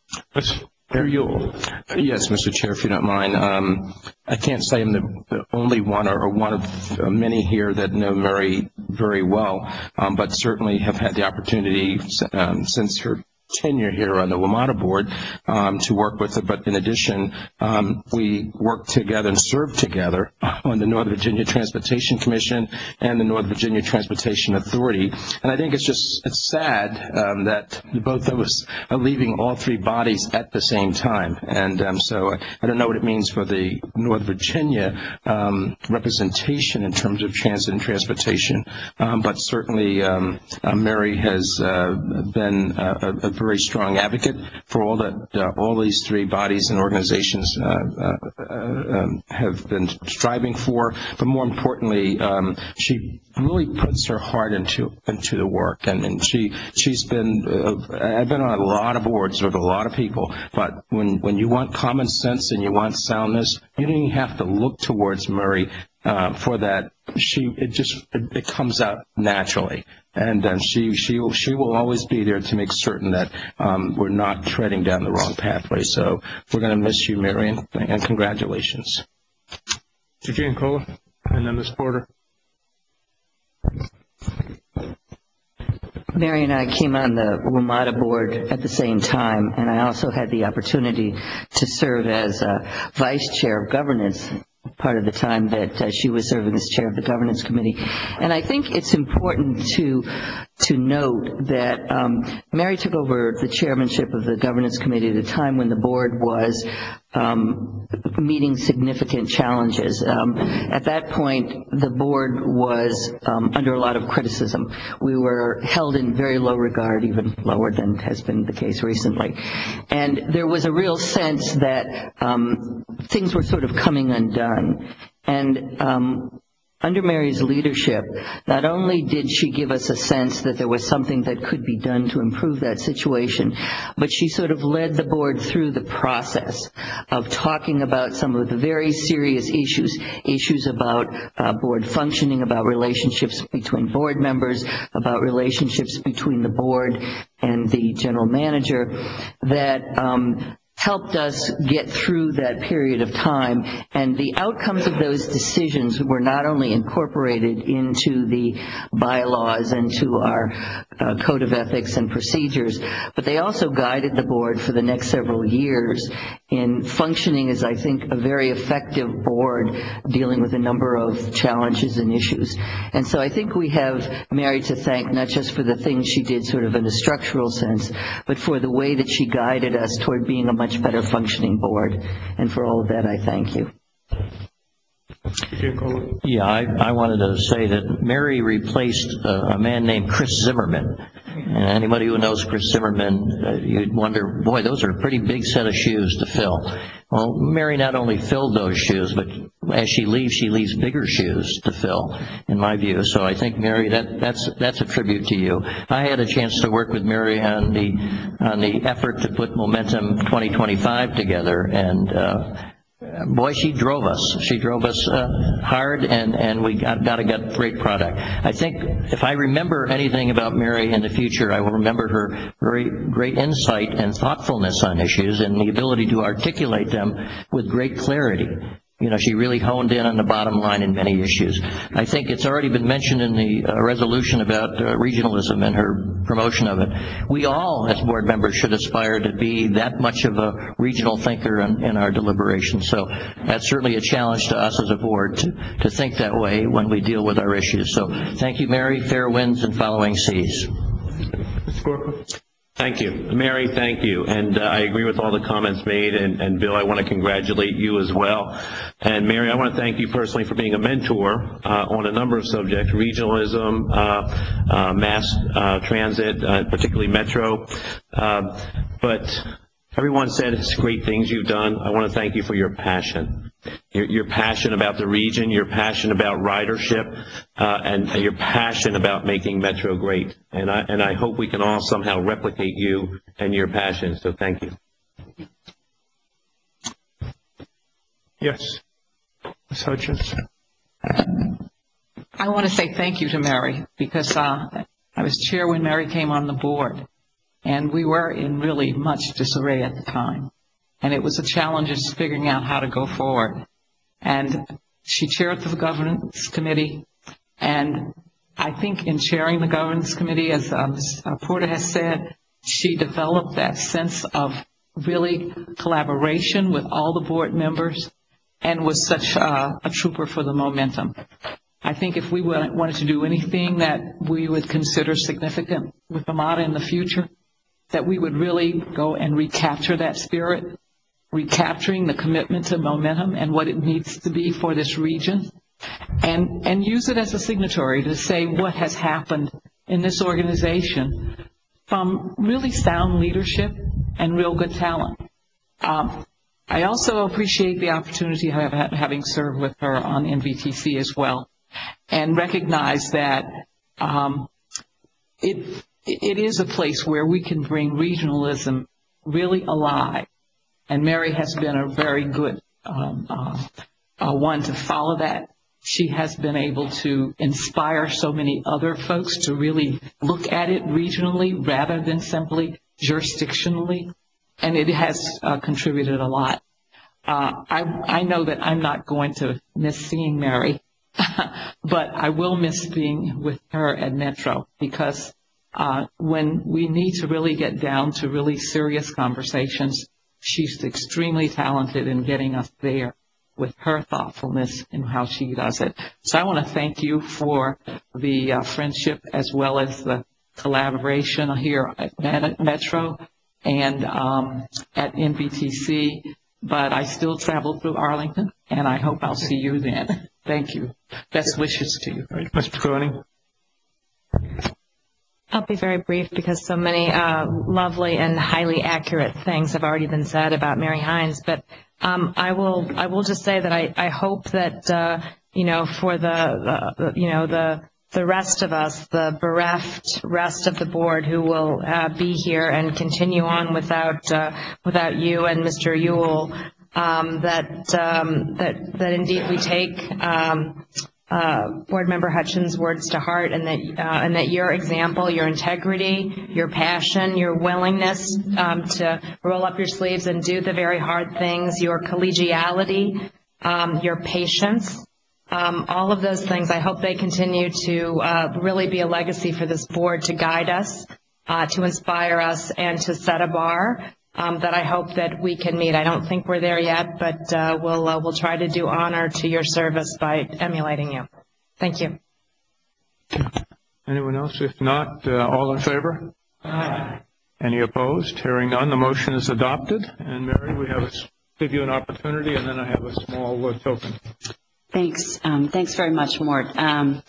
Mister Yule. Yes, Mister Chair, if you don't mind. Um, I can't say I'm the, the only one or, or one of uh, many here that know Mary very well, um, but certainly have had the opportunity um, since her tenure here on the WMATA board um, to work with her. But in addition, um, we worked together and served together on the Northern Virginia Transportation Commission and the Northern Virginia Transportation Authority. And I think it's just it's sad um, that both of us are leaving all three bodies at the same time. And um, so I, I don't know what it means for the Northern Virginia um, representation in terms of transit and transportation, um, but certainly um, uh, Mary has uh, been a, a very strong advocate for all that uh, all these three bodies and organizations uh, uh, uh, um, have been striving for. But more importantly, um, she really puts her heart into into the work, and, and she she's been. Uh, I've been on a lot of boards with a lot of people, but when when you want common sense and you want soundness, you don't even have to look towards Murray uh, for that. She it just it, it comes out naturally. And um, she she will, she will always be there to make certain that um, we're not treading down the wrong pathway. So we're going to miss you, Marion, and congratulations. Mister Giancola, and then Miz Porter. Mary and I came on the WMATA board at the same time, and I also had the opportunity to serve as uh, vice chair of governance part of the time that uh, she was serving as chair of the governance committee. And I think it's important to to note that um, Mary took over the chairmanship of the governance committee at a time when the board was um, meeting significant challenges. Um, at that point, the board was um, under a lot of criticism. We were held in very low regard, even lower than has been the case recently. And there was a real sense that um, things were sort of coming undone. And um, under Mary's leadership, not only did she give us a sense that there was something that could be done to improve that situation, but she sort of led the board through the process of talking about some of the very serious issues, issues about uh, board functioning, about relationships between board members, about relationships between the board and the general manager, that um, helped us get through that period of time. And the outcomes of those decisions were not only incorporated into the bylaws and to our uh, code of ethics and procedures, but they also guided the board for the next several years in functioning as, I think, a very effective board dealing with a number of challenges and issues. And so I think we have Mary to thank not just for the things she did sort of in a structural sense, but for the way that she guided us toward being a much better functioning board. And for all of that, I thank you. Yeah, I, I wanted to say that Mary replaced a, a man named Chris Zimmerman. And anybody who knows Chris Zimmerman, uh, you'd wonder, boy, those are a pretty big set of shoes to fill. Well, Mary not only filled those shoes, but as she leaves, she leaves bigger shoes to fill, in my view. So I think, Mary, that, that's that's a tribute to you. I had a chance to work with Mary on the on the effort to put Momentum twenty twenty-five together, and uh, boy, she drove us. She drove us uh, hard, and, and we got, got a got great product. I think if I remember anything about Mary in the future, I will remember her very great insight and thoughtfulness on issues and the ability to articulate them with great clarity. You know, she really honed in on the bottom line in many issues. I think it's already been mentioned in the uh, resolution about uh, regionalism and her promotion of it. We all, as board members, should aspire to be that much of a regional thinker in, in our deliberations. So that's certainly a challenge to us as a board to, to think that way when we deal with our issues. So thank you, Mary. Fair winds and following seas. Mister Gorka. Thank you. Mary, thank you. And uh, I agree with all the comments made. And, and Bill, I want to congratulate you as well. And Mary, I want to thank you personally for being a mentor uh, on a number of subjects, regionalism, uh, uh, mass uh, transit, uh, particularly metro. Uh, but everyone said it's great things you've done. I want to thank you for your passion. Your, your passion about the region, your passion about ridership, uh, and your passion about making Metro great. And I, and I hope we can all somehow replicate you and your passion. So thank you. Yes. Miz Hutchins. I want to say thank you to Mary because uh, I was chair when Mary came on the board. And we were in really much disarray at the time. And it was a challenge just figuring out how to go forward. And she chaired the governance committee. And I think in chairing the governance committee, as um, Porter has said, she developed that sense of really collaboration with all the board members and was such a, a trooper for the momentum. I think if we wanted to do anything that we would consider significant with AMATA in the future, that we would really go and recapture that spirit, recapturing the commitment to momentum and what it needs to be for this region, and, and use it as a signatory to say what has happened in this organization from really sound leadership and real good talent. Um, I also appreciate the opportunity of having served with her on N V T C as well, and recognize that um, it, it is a place where we can bring regionalism really alive. And Mary has been a very good um, uh, uh, one to follow that. She has been able to inspire so many other folks to really look at it regionally rather than simply jurisdictionally, and it has uh, contributed a lot. Uh, I, I know that I'm not going to miss seeing Mary, but I will miss being with her at Metro, because uh, when we need to really get down to really serious conversations, she's extremely talented in getting us there with her thoughtfulness in how she does it. So I want to thank you for the uh, friendship as well as the collaboration here at Metro and um, at N V T C. But I still travel through Arlington, and I hope I'll see you then. Thank you. Best wishes to you. Right. Mister Cronin. I'll be very brief because so many uh, lovely and highly accurate things have already been said about Mary Hines. But um, I will I will just say that I, I hope that uh, you know for the, the you know the the rest of us, the bereft rest of the board who will uh, be here and continue on without uh, without you and Mister Ewell, um, that um, that that indeed we take Um, Uh, Board Member Hutchins' words to heart, and that uh, and that your example, your integrity, your passion, your willingness um, to roll up your sleeves and do the very hard things, your collegiality, um, your patience, um, all of those things, I hope they continue to uh, really be a legacy for this board to guide us, uh, to inspire us, and to set a bar Um, that I hope that we can meet. I don't think we're there yet, but uh, we'll uh, we'll try to do honor to your service by emulating you. Thank you. Anyone else? If not, uh, all in favor? Aye. Any opposed? Hearing none, the motion is adopted. And Mary, we have a, give you an opportunity, and then I have a small uh, token. Thanks. Um, thanks very much, Mort. Um,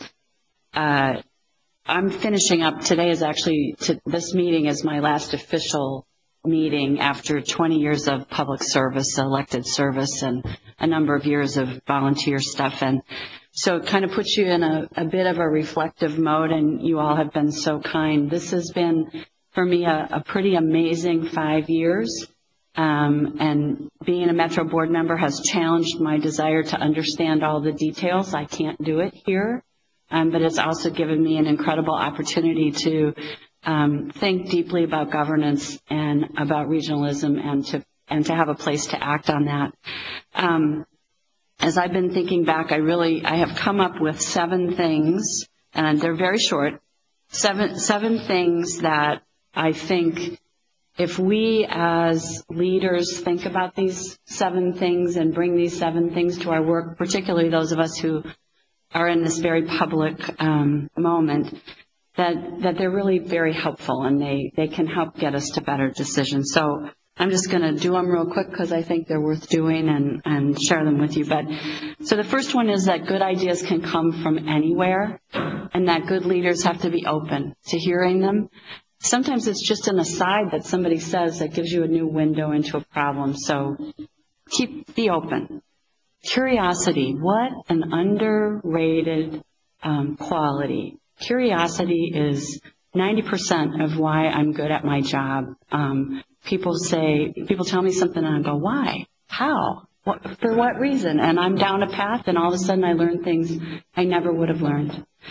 uh, I'm finishing up. Today is actually, to, this meeting is my last official meeting after twenty years of public service, elected service, and a number of years of volunteer stuff. And so it kind of puts you in a, a bit of a reflective mode, and you all have been so kind. This has been, for me, a, a pretty amazing five years. Um, and being a Metro board member has challenged my desire to understand all the details. I can't do it here. Um, but it's also given me an incredible opportunity to Um, think deeply about governance and about regionalism, and to and to have a place to act on that. Um, as I've been thinking back, I really I have come up with seven things, and they're very short. Seven seven things that I think, if we as leaders think about these seven things and bring these seven things to our work, particularly those of us who are in this very public um, moment, that, that they're really very helpful, and they, they can help get us to better decisions. So I'm just going to do them real quick because I think they're worth doing, and, and share them with you. But so the first one is that good ideas can come from anywhere, and that good leaders have to be open to hearing them. Sometimes it's just an aside that somebody says that gives you a new window into a problem. So keep, be open. Curiosity, what an underrated um, quality. Curiosity is ninety percent of why I'm good at my job. Um, people say, people tell me something and I go, why? How? What, for what reason? And I'm down a path, and all of a sudden I learn things I never would have learned.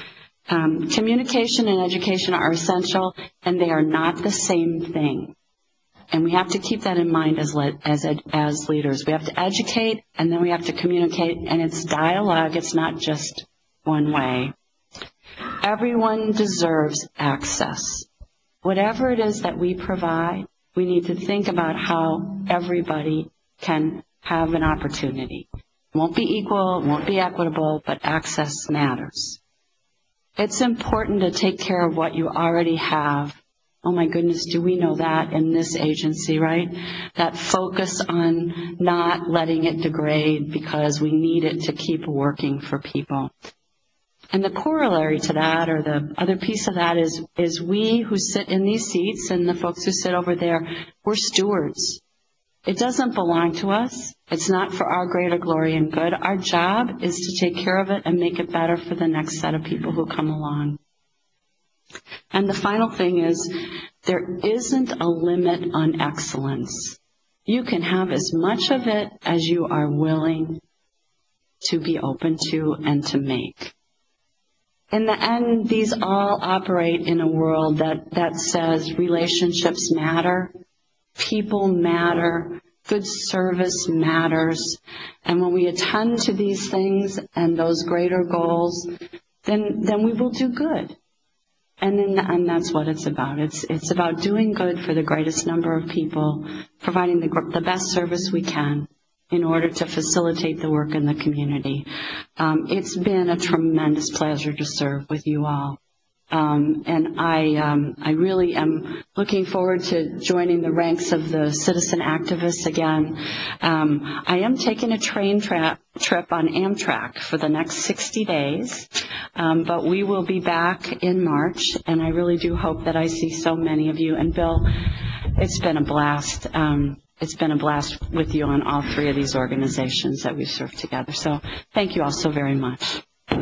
Um, communication and education are essential, and they are not the same thing. And we have to keep that in mind as, le- as, ed- as leaders. We have to educate, and then we have to communicate, and it's dialogue. It's not just one way. Everyone deserves access. Whatever it is that we provide, we need to think about how everybody can have an opportunity. It won't be equal, it won't be equitable, but access matters. It's important to take care of what you already have. Oh my goodness, do we know that in this agency, right? That focus on not letting it degrade because we need it to keep working for people. And the corollary to that, or the other piece of that, is, is we who sit in these seats and the folks who sit over there, we're stewards. It doesn't belong to us. It's not for our greater glory and good. Our job is to take care of it and make it better for the next set of people who come along. And the final thing is, there isn't a limit on excellence. You can have as much of it as you are willing to be open to and to make. In the end, these all operate in a world that, that says relationships matter, people matter, good service matters. And when we attend to these things and those greater goals, then, then we will do good. And in the end, that's what it's about. It's, it's about doing good for the greatest number of people, providing the, the best service we can in order to facilitate the work in the community. Um, it's been a tremendous pleasure to serve with you all. Um, and I, um, I really am looking forward to joining the ranks of the citizen activists again. Um, I am taking a train tra- trip on Amtrak for the next sixty days, um, but we will be back in March, and I really do hope that I see so many of you. And Bill, it's been a blast. Um, it's been a blast with you on all three of these organizations that we've served together. So thank you all so very much.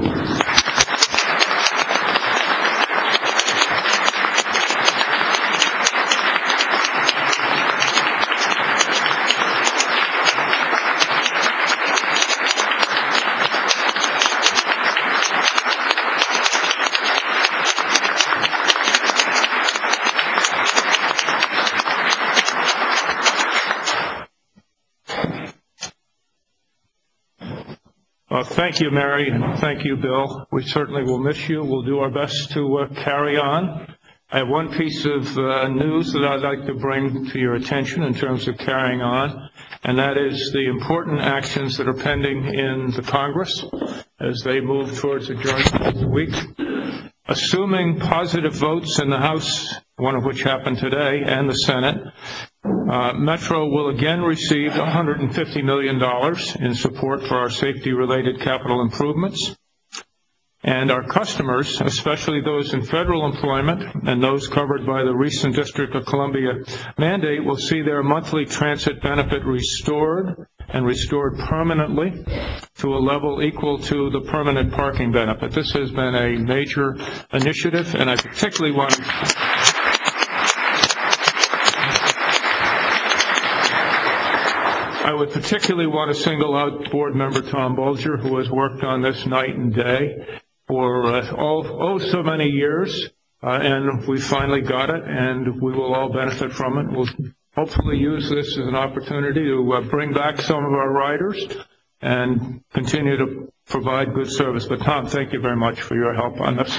Uh, thank you, Mary, and thank you, Bill. We certainly will miss you. We'll do our best to uh, carry on. I have one piece of uh, news that I'd like to bring to your attention in terms of carrying on, and that is the important actions that are pending in the Congress as they move towards adjournment this week. Assuming positive votes in the House, one of which happened today, and the Senate, Uh, Metro will again receive one hundred fifty million dollars in support for our safety-related capital improvements. And our customers, especially those in federal employment and those covered by the recent District of Columbia mandate, will see their monthly transit benefit restored and restored permanently to a level equal to the permanent parking benefit. This has been a major initiative, and I particularly want to I would particularly want to single out Board Member Tom Bulger, who has worked on this night and day for uh, all, oh so many years, uh, and we finally got it, and we will all benefit from it. We'll hopefully use this as an opportunity to uh, bring back some of our riders and continue to provide good service. But Tom, thank you very much for your help on this.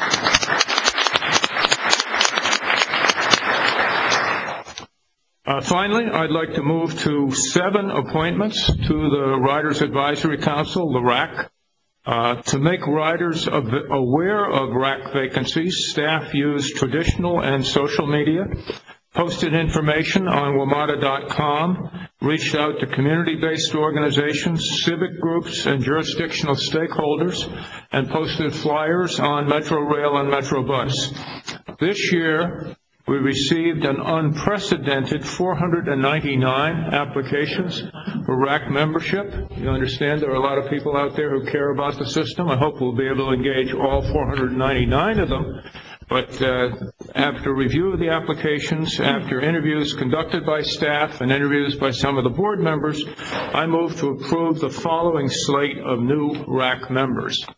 Uh, finally, I'd like to move to seven appointments to the Riders Advisory Council, the R A C. Uh, to make riders av- aware of R A C vacancies, staff used traditional and social media, posted information on WMATA dot com, reached out to community-based organizations, civic groups, and jurisdictional stakeholders, and posted flyers on Metro Rail and Metro Bus. This year, we received an unprecedented four hundred ninety-nine applications for R A C membership. You understand there are a lot of people out there who care about the system. I hope we'll be able to engage all four hundred ninety-nine of them. But uh, after review of the applications, after interviews conducted by staff and interviews by some of the board members, I move to approve the following slate of new R A C members.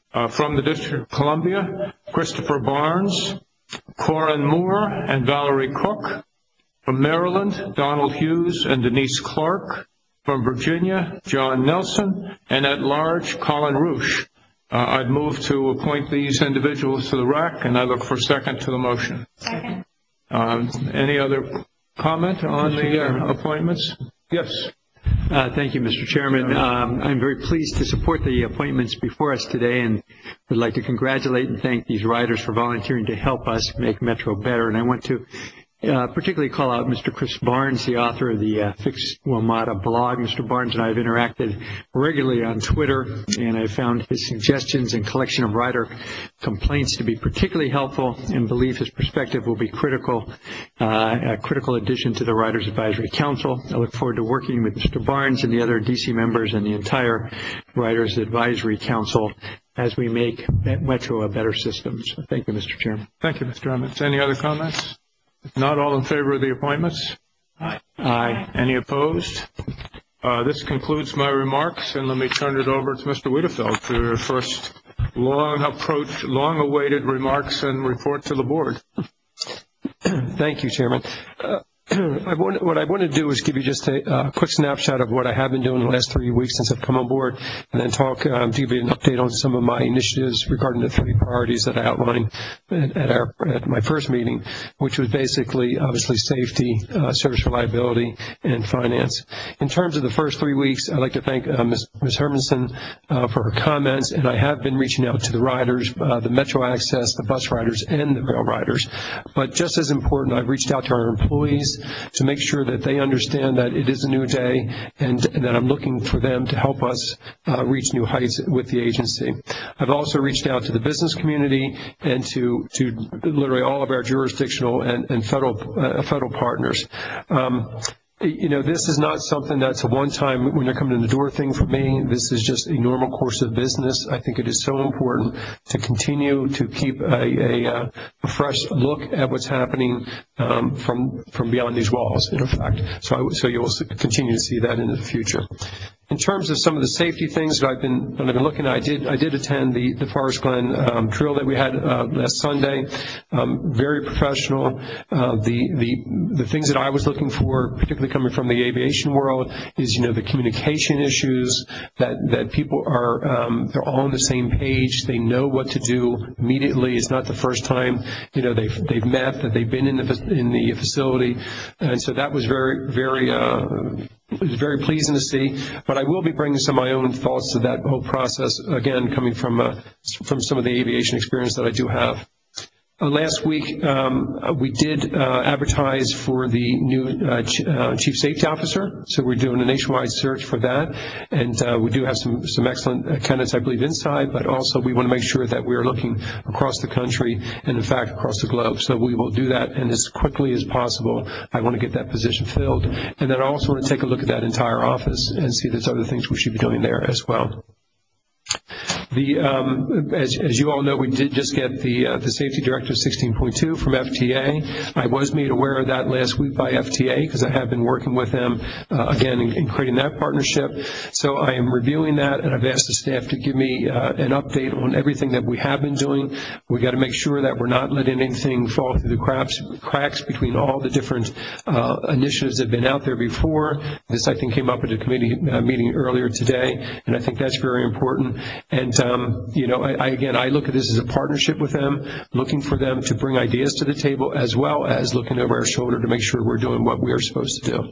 Uh, from the District of Columbia, Christopher Barnes, Corin Moore, and Valerie Cook. From Maryland, Donald Hughes and Denise Clark. From Virginia, John Nelson, and at large, Colin Roosh. Uh, I'd move to appoint these individuals to the R A C, and I look for a second to the motion. Second. Um, any other comment on the uh, appointments? Yes. Uh, thank you, Mister Chairman. Um, I'm very pleased to support the appointments before us today, and would like to congratulate and thank these riders for volunteering to help us make Metro better. And I want to Uh, particularly call out Mister Chris Barnes, the author of the uh, Fix WMATA blog. Mister Barnes and I have interacted regularly on Twitter, and I found his suggestions and collection of rider complaints to be particularly helpful, and believe his perspective will be critical, uh, a critical addition to the Riders Advisory Council. I look forward to working with Mister Barnes and the other D C members and the entire Riders Advisory Council as we make Metro a better system. So thank you, Mister Chairman. Thank you, Mister Emmons. Any other comments? If not, all in favor of the appointments? Aye. Aye. Any opposed? Uh, this concludes my remarks, and let me turn it over to Mister Wiedefeld for your first long approach, long-awaited remarks and report to the board. Thank you, Chairman. Uh, I want, what I want to do is give you just a uh, quick snapshot of what I have been doing the last three weeks since I've come on board, and then talk, um, to give you an update on some of my initiatives regarding the three priorities that I outlined at, at, our, at my first meeting, which was basically, obviously, safety, uh, service reliability, and finance. In terms of the first three weeks, I'd like to thank uh, Miz Miz Hermanson uh, for her comments, and I have been reaching out to the riders, uh, the Metro Access, the bus riders, and the rail riders. But just as important, I've reached out to our employees to make sure that they understand that it is a new day, and, and that I'm looking for them to help us uh, reach new heights with the agency. I've also reached out to the business community and to, to literally all of our jurisdictional and, and federal, uh, federal partners. Um, You know, this is not something that's a one-time, when you're coming in the door thing for me. This is just a normal course of business. I think it is so important to continue to keep a, a, a fresh look at what's happening um, from from beyond these walls, in fact. So, I, so you'll continue to see that in the future. In terms of some of the safety things that I've been, that I've been looking at, I did, I did attend the, the Forest Glen um, drill that we had uh, last Sunday. Um, very professional. Uh, the, the, the things that I was looking for, particularly coming from the aviation world, is, you know, the communication issues, that, that people are, um, they're all on the same page. They know what to do immediately. It's not the first time, you know, they've, they've met, that they've been in the, in the facility. And so that was very, very, uh, it was very pleasing to see, but I will be bringing some of my own thoughts to that whole process, again, coming from uh, from some of the aviation experience that I do have. Uh, last week, um, we did uh, advertise for the new uh, ch uh, chief safety officer, so we're doing a nationwide search for that, and uh, we do have some some excellent candidates, I believe, inside, but also we want to make sure that we are looking across the country and, in fact, across the globe. So we will do that, and as quickly as possible, I want to get that position filled, and then I also want to take a look at that entire office and see if there's other things we should be doing there as well. The, um, as, as you all know, we did just get the, uh, the Safety Directive sixteen point two from F T A. I was made aware of that last week by F T A because I have been working with them, uh, again, in, in creating that partnership. So I am reviewing that, and I've asked the staff to give me uh, an update on everything that we have been doing. We got to make sure that we're not letting anything fall through the cracks, cracks between all the different uh, initiatives that have been out there before. This, I think, came up at a committee uh, meeting earlier today, and I think that's very important. And Um, you know, I, I, again, I look at this as a partnership with them, looking for them to bring ideas to the table, as well as looking over our shoulder to make sure we're doing what we are supposed to do.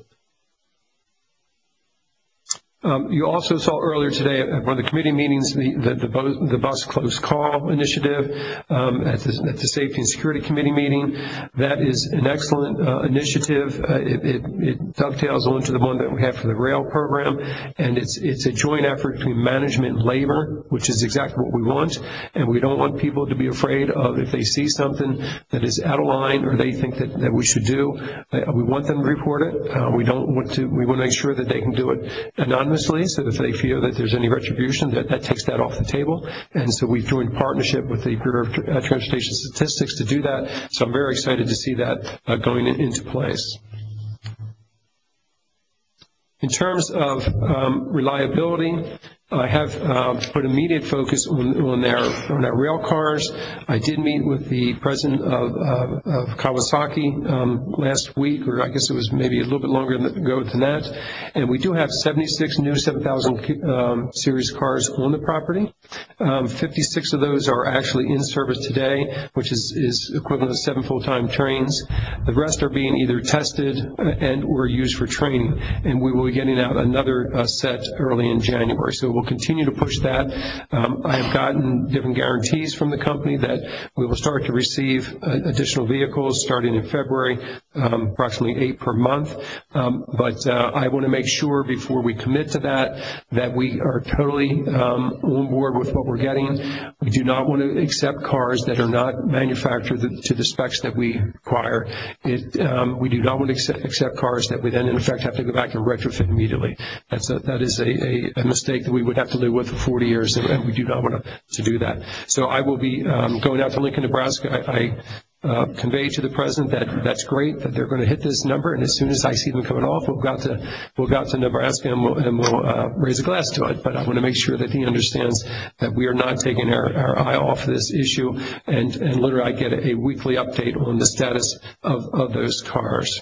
Um, you also saw earlier today at one of the committee meetings the, the, the, the bus close call initiative um, at, the, at the Safety and Security Committee meeting. That is an excellent uh, initiative. Uh, it, it, it dovetails onto the one that we have for the rail program, and it's, it's a joint effort between management and labor, which is exactly what we want, and we don't want people to be afraid of if they see something that is out of line or they think that, that we should do. Uh, we want them to report it. Uh, we don't want to, we want to make sure that they can do it anonymously. So if they feel that there's any retribution, that, that takes that off the table. And so we've joined partnership with the Bureau of Transportation Statistics to do that. So I'm very excited to see that uh, going in, into place. In terms of um, reliability, I have uh, put immediate focus on, on, their, on our rail cars. I did meet with the president of, uh, of Kawasaki um, last week, or I guess it was maybe a little bit longer ago than that. And we do have seventy-six new seven thousand um, series cars on the property. Um, fifty-six of those are actually in service today, which is, is equivalent to seven full-time trains. The rest are being either tested and or used for training, and we will be getting out another uh, set early in January. So we'll continue to push that. Um, I have gotten different guarantees from the company that we will start to receive uh, additional vehicles starting in February, um, approximately eight per month. Um, but uh, I want to make sure before we commit to that that we are totally um, on board with what we're getting. We do not want to accept cars that are not manufactured to the specs that we require. It, um, we do not want to accept, accept cars that we then, in effect, have to go back and retrofit immediately. That's a, that is a, a, a mistake that we would have to live with for forty years, and we do not want to, to do that. So I will be um, going out to Lincoln, Nebraska. I, I uh, convey to the president that that's great, that they're going to hit this number, and as soon as I see them coming off, we'll go out to, we'll go out to Nebraska and we'll, and we'll uh, raise a glass to it. But I want to make sure that he understands that we are not taking our, our eye off this issue, and, and literally I get a, a weekly update on the status of, of those cars.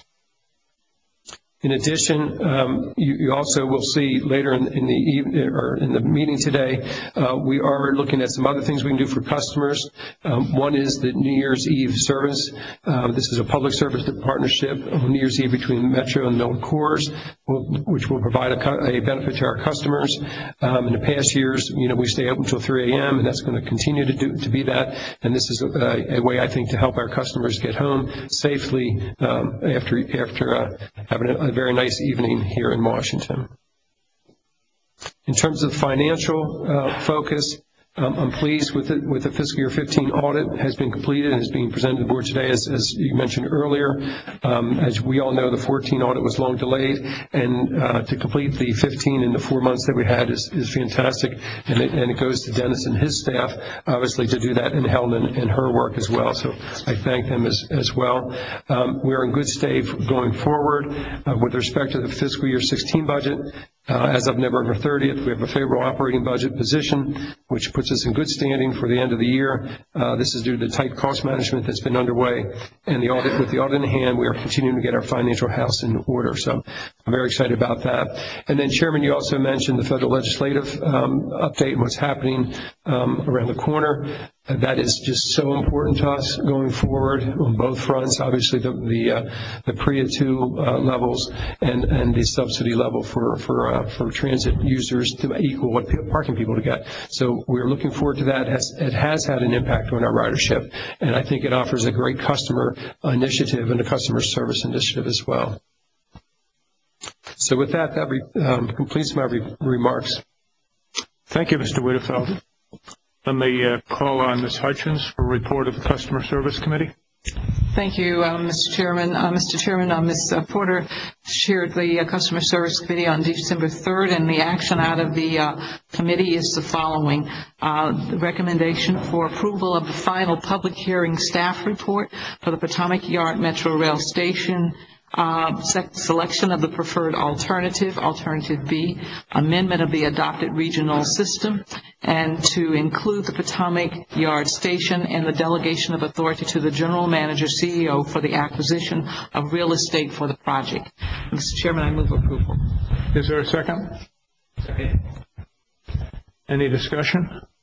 In addition, um, you, you also will see later in, in the evening, or in the meeting today, uh, we are looking at some other things we can do for customers. Um, one is the New Year's Eve service. Uh, this is a public service partnership on New Year's Eve between Metro and Milton Coors, which will provide a, a benefit to our customers. Um, in the past years, you know, we stay open until three a m and that's going to continue to do to be that. And this is a, a way, I think, to help our customers get home safely um, after after uh, having a a very nice evening here in Washington. In terms of financial uh, focus, Um, I'm pleased with it, with the fiscal year fifteen audit has been completed and is being presented to the board today, as, as you mentioned earlier. Um, as we all know, the fourteen audit was long delayed, and uh, to complete the fifteen in the four months that we had is, is fantastic, and it, and it goes to Dennis and his staff, obviously, to do that, and Helen and, and her work as well. So I thank them as, as well. Um, we're in good state going forward. Uh, with respect to the fiscal year sixteen budget, Uh, as of November thirtieth, we have a favorable operating budget position, which puts us in good standing for the end of the year. Uh, this is due to the tight cost management that's been underway, and the audit, with the audit in hand, we are continuing to get our financial house in order. So I'm very excited about that. And then, Chairman, you also mentioned the federal legislative um, update and what's happening um, around the corner. Uh, that is just so important to us going forward on both fronts. Obviously, the the, uh, the P R E A two uh, levels and and the subsidy level for for uh, for transit users to equal what parking people to get. So we're looking forward to that. It has, it has had an impact on our ridership, and I think it offers a great customer initiative and a customer service initiative as well. So with that, that re, um, completes my re, remarks. Thank you, Mister Wittefeld. Let me uh, call on Miz Hutchins for a report of the Customer Service Committee. Thank you, uh, Mister Chairman. Uh, Mister Chairman, uh, Miz Porter chaired the uh, Customer Service Committee on December third, and the action out of the uh, committee is the following. Uh, the recommendation for approval of the final public hearing staff report for the Potomac Yard Metro Rail Station. Uh, selection of the preferred alternative, alternative B, amendment of the adopted regional system, and to include the Potomac Yard Station and the delegation of authority to the general manager, C E O, for the acquisition of real estate for the project. Mister Chairman, I move approval. Is there a second? Second. Any discussion?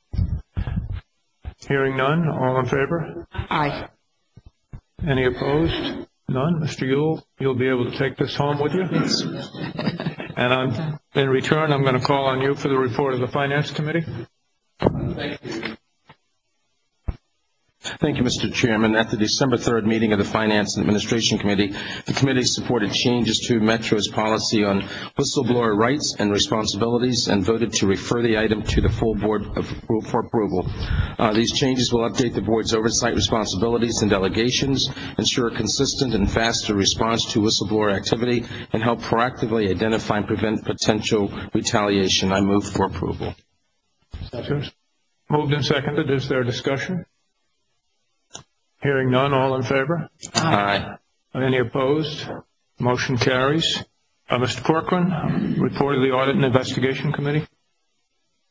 Hearing none, all in favor? Aye. Any opposed? None. Mister Ewell, you'll be able to take this home with you. Yes. And I'm, in return, I'm going to call on you for the report of the Finance Committee. Thank you. Thank you, Mister Chairman. At the December third meeting of the Finance and Administration Committee, the committee supported changes to Metro's policy on whistleblower rights and responsibilities and voted to refer the item to the full board of, for approval. Uh, these changes will update the board's oversight responsibilities and delegations, ensure consistent and faster response to whistleblower activity, and help proactively identify and prevent potential retaliation. I move for approval. Moved and seconded. Is there discussion? Hearing none, all in favor? Aye. Any opposed? Motion carries. Uh, Mister Corcoran, report of the Audit and Investigation Committee.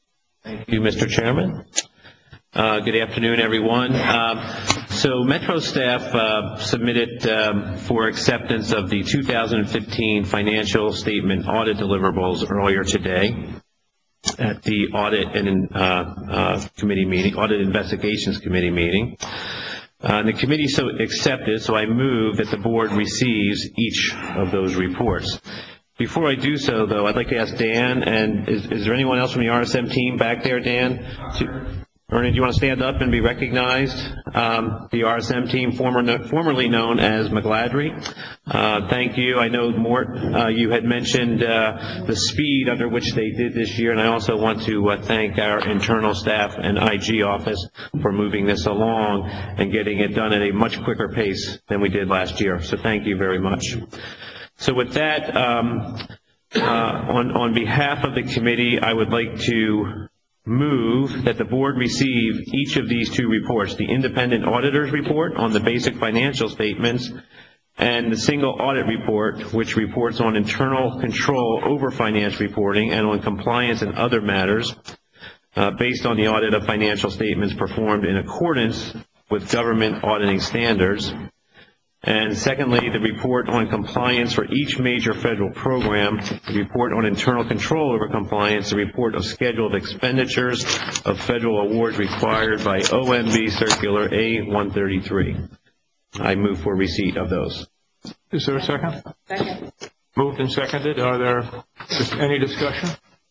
Thank you, Mister Chairman. Uh, good afternoon, everyone. Uh, so Metro staff uh, submitted um, for acceptance of the two thousand fifteen financial statement audit deliverables earlier today at the audit and uh, uh, committee meeting, audit investigations committee meeting. Uh, the committee so accepted, so I move that the board receives each of those reports. Before I do so, though, I'd like to ask Dan, and is, is there anyone else from the R S M team back there, Dan? To, Ernie, do you want to stand up and be recognized? Um, the R S M team, former, no, formerly known as McGladrey. Uh, thank you. I know, Mort, uh, you had mentioned uh, the speed under which they did this year, and I also want to uh, thank our internal staff and I G office for moving this along and getting it done at a much quicker pace than we did last year. So thank you very much. So with that, um, uh, on, on behalf of the committee, I would like to move that the board receive each of these two reports, the independent auditor's report on the basic financial statements and the single audit report, which reports on internal control over finance reporting and on compliance and other matters uh, based on the audit of financial statements performed in accordance with government auditing standards. And secondly, the report on compliance for each major federal program, the report on internal control over compliance, the report of scheduled expenditures of federal awards required by O M B Circular A one thirty-three. I move for receipt of those. Is there a second? Second. Moved and seconded. Are there any discussion?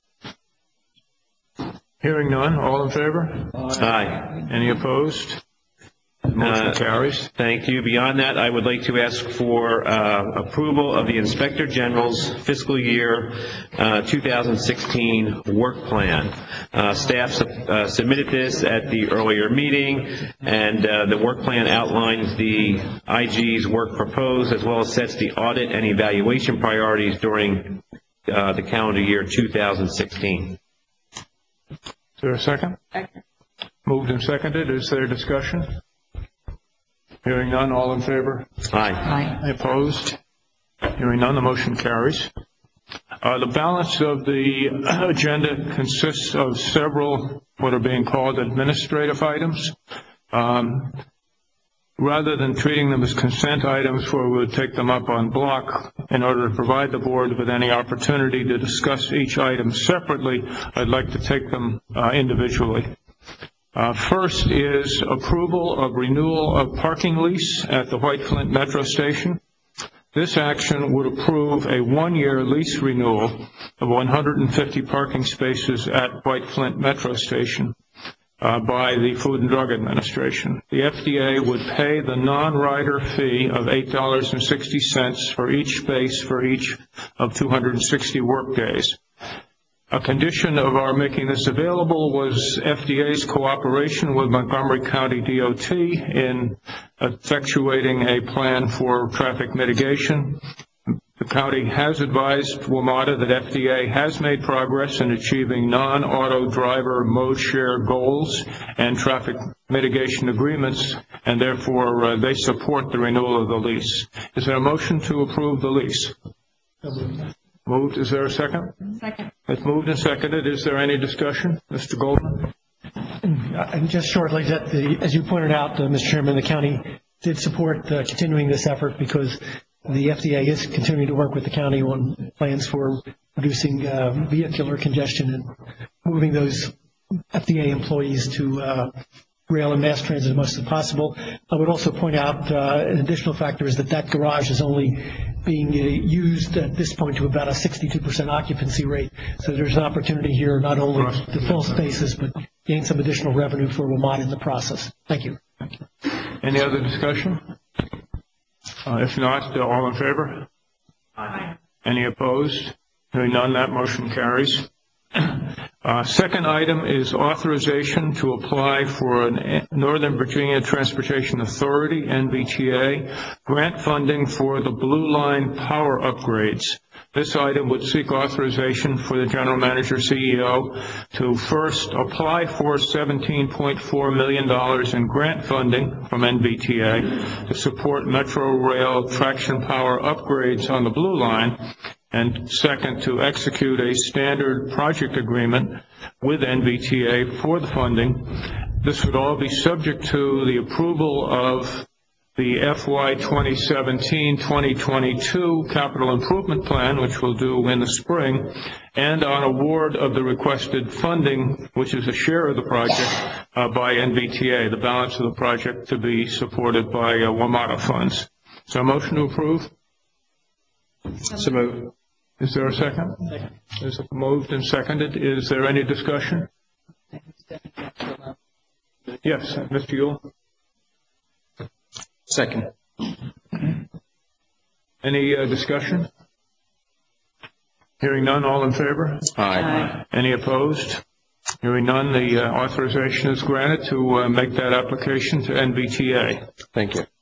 Hearing none. All in favor? Aye. Any opposed? Motion uh, carries. Thank you. Beyond that, I would like to ask for uh, approval of the Inspector General's fiscal year uh, two thousand sixteen work plan. Uh, staff uh, submitted this at the earlier meeting, and uh, the work plan outlines the I G's work proposed as well as sets the audit and evaluation priorities during uh, the calendar year two thousand sixteen. Is there a second? Second. Moved and seconded. Is there discussion? Hearing none, all in favor? Aye. Aye. Opposed? Hearing none, the motion carries. Uh, the balance of the agenda consists of several what are being called administrative items. Um, rather than treating them as consent items where we would take them up on block in order to provide the board with any opportunity to discuss each item separately, I'd like to take them uh, individually. Uh, first is approval of renewal of parking lease at the White Flint Metro Station. This action would approve a one-year lease renewal of one hundred fifty parking spaces at White Flint Metro Station uh, by the Food and Drug Administration. The F D A would pay the non-rider fee of eight dollars and sixty cents for each space for each of two hundred sixty work days. A condition of our making this available was F D A's cooperation with Montgomery County D O T in effectuating a plan for traffic mitigation. The county has advised WMATA that F D A has made progress in achieving non-auto driver mode share goals and traffic mitigation agreements, and therefore uh, they support the renewal of the lease. Is there a motion to approve the lease? Moved. Is there a second? Second. It's moved and seconded. Is there any discussion? Mister Goldman? And just shortly, that the, as you pointed out, uh, Mister Chairman, the county did support uh, continuing this effort because the F D A is continuing to work with the county on plans for reducing uh, vehicular congestion and moving those F D A employees to uh, rail and mass transit as much as possible. I would also point out uh, an additional factor is that that garage is only being uh, used at this point to about a sixty-two percent occupancy rate. So there's an opportunity here not only to fill spaces, but gain some additional revenue for WMATA in the process. Thank you. Thank you. Any other discussion? Uh, if not, uh, all in favor? Aye. Any opposed? Hearing none, that motion carries. Uh, second item is authorization to apply for a Northern Virginia Transportation Authority, N V T A, grant funding for the Blue Line power upgrades. This item would seek authorization for the General Manager C E O to first apply for seventeen point four million dollars in grant funding from N V T A to support Metro Rail traction power upgrades on the Blue Line, and second, to execute a standard project agreement with N V T A for the funding. This would all be subject to the approval of the F Y twenty seventeen twenty twenty-two capital improvement plan, which we'll do in the spring, and on award of the requested funding, which is a share of the project, uh, by N V T A, the balance of the project to be supported by uh, WMATA funds. So a motion to approve? So moved. Is there a second? Second. Is it moved and seconded? Is there any discussion? Yes, Mister Yule? Second. Any uh, discussion? Hearing none, all in favor? Aye. Aye. Any opposed? Hearing none, the uh, authorization is granted to uh, make that application to N V T A. Thank you.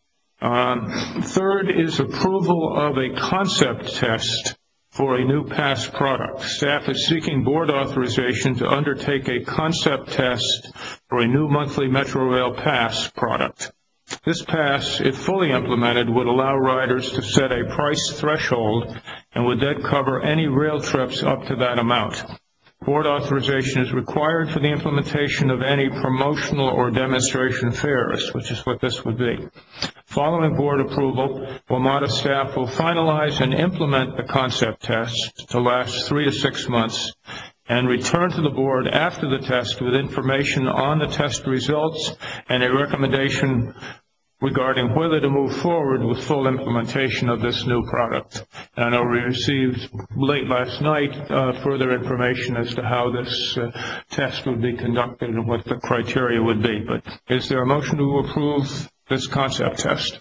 Um, third is approval of a concept test for a new pass product. Staff is seeking board authorization to undertake a concept test for a new monthly Metro Rail pass product. This pass, if fully implemented, would allow riders to set a price threshold and would then cover any rail trips up to that amount. Board authorization is required for the implementation of any promotional or demonstration fares, which is what this would be. Following board approval, WMATA staff will finalize and implement the concept test to last three to six months and return to the board after the test with information on the test results and a recommendation regarding whether to move forward with full implementation of this new product. And I know we received late last night uh, further information as to how this uh, test would be conducted and what the criteria would be. But is there a motion to approve this concept test?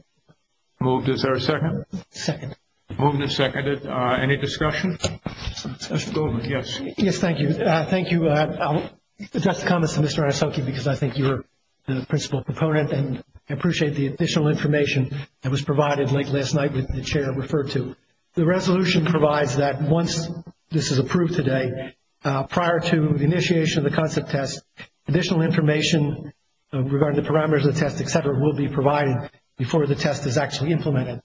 Moved. Is there a second? Second. Moved and seconded. Uh, any discussion? Mister Goldman, yes. Yes, thank you. Uh, thank you. Uh, I'll address the comments to Mister Anasoki because I think you're the principal proponent, and I appreciate the additional information that was provided late last night with the chair referred to. The resolution provides that once this is approved today, uh, prior to the initiation of the concept test, additional information uh, regarding the parameters of the test, et cetera, will be provided before the test is actually implemented.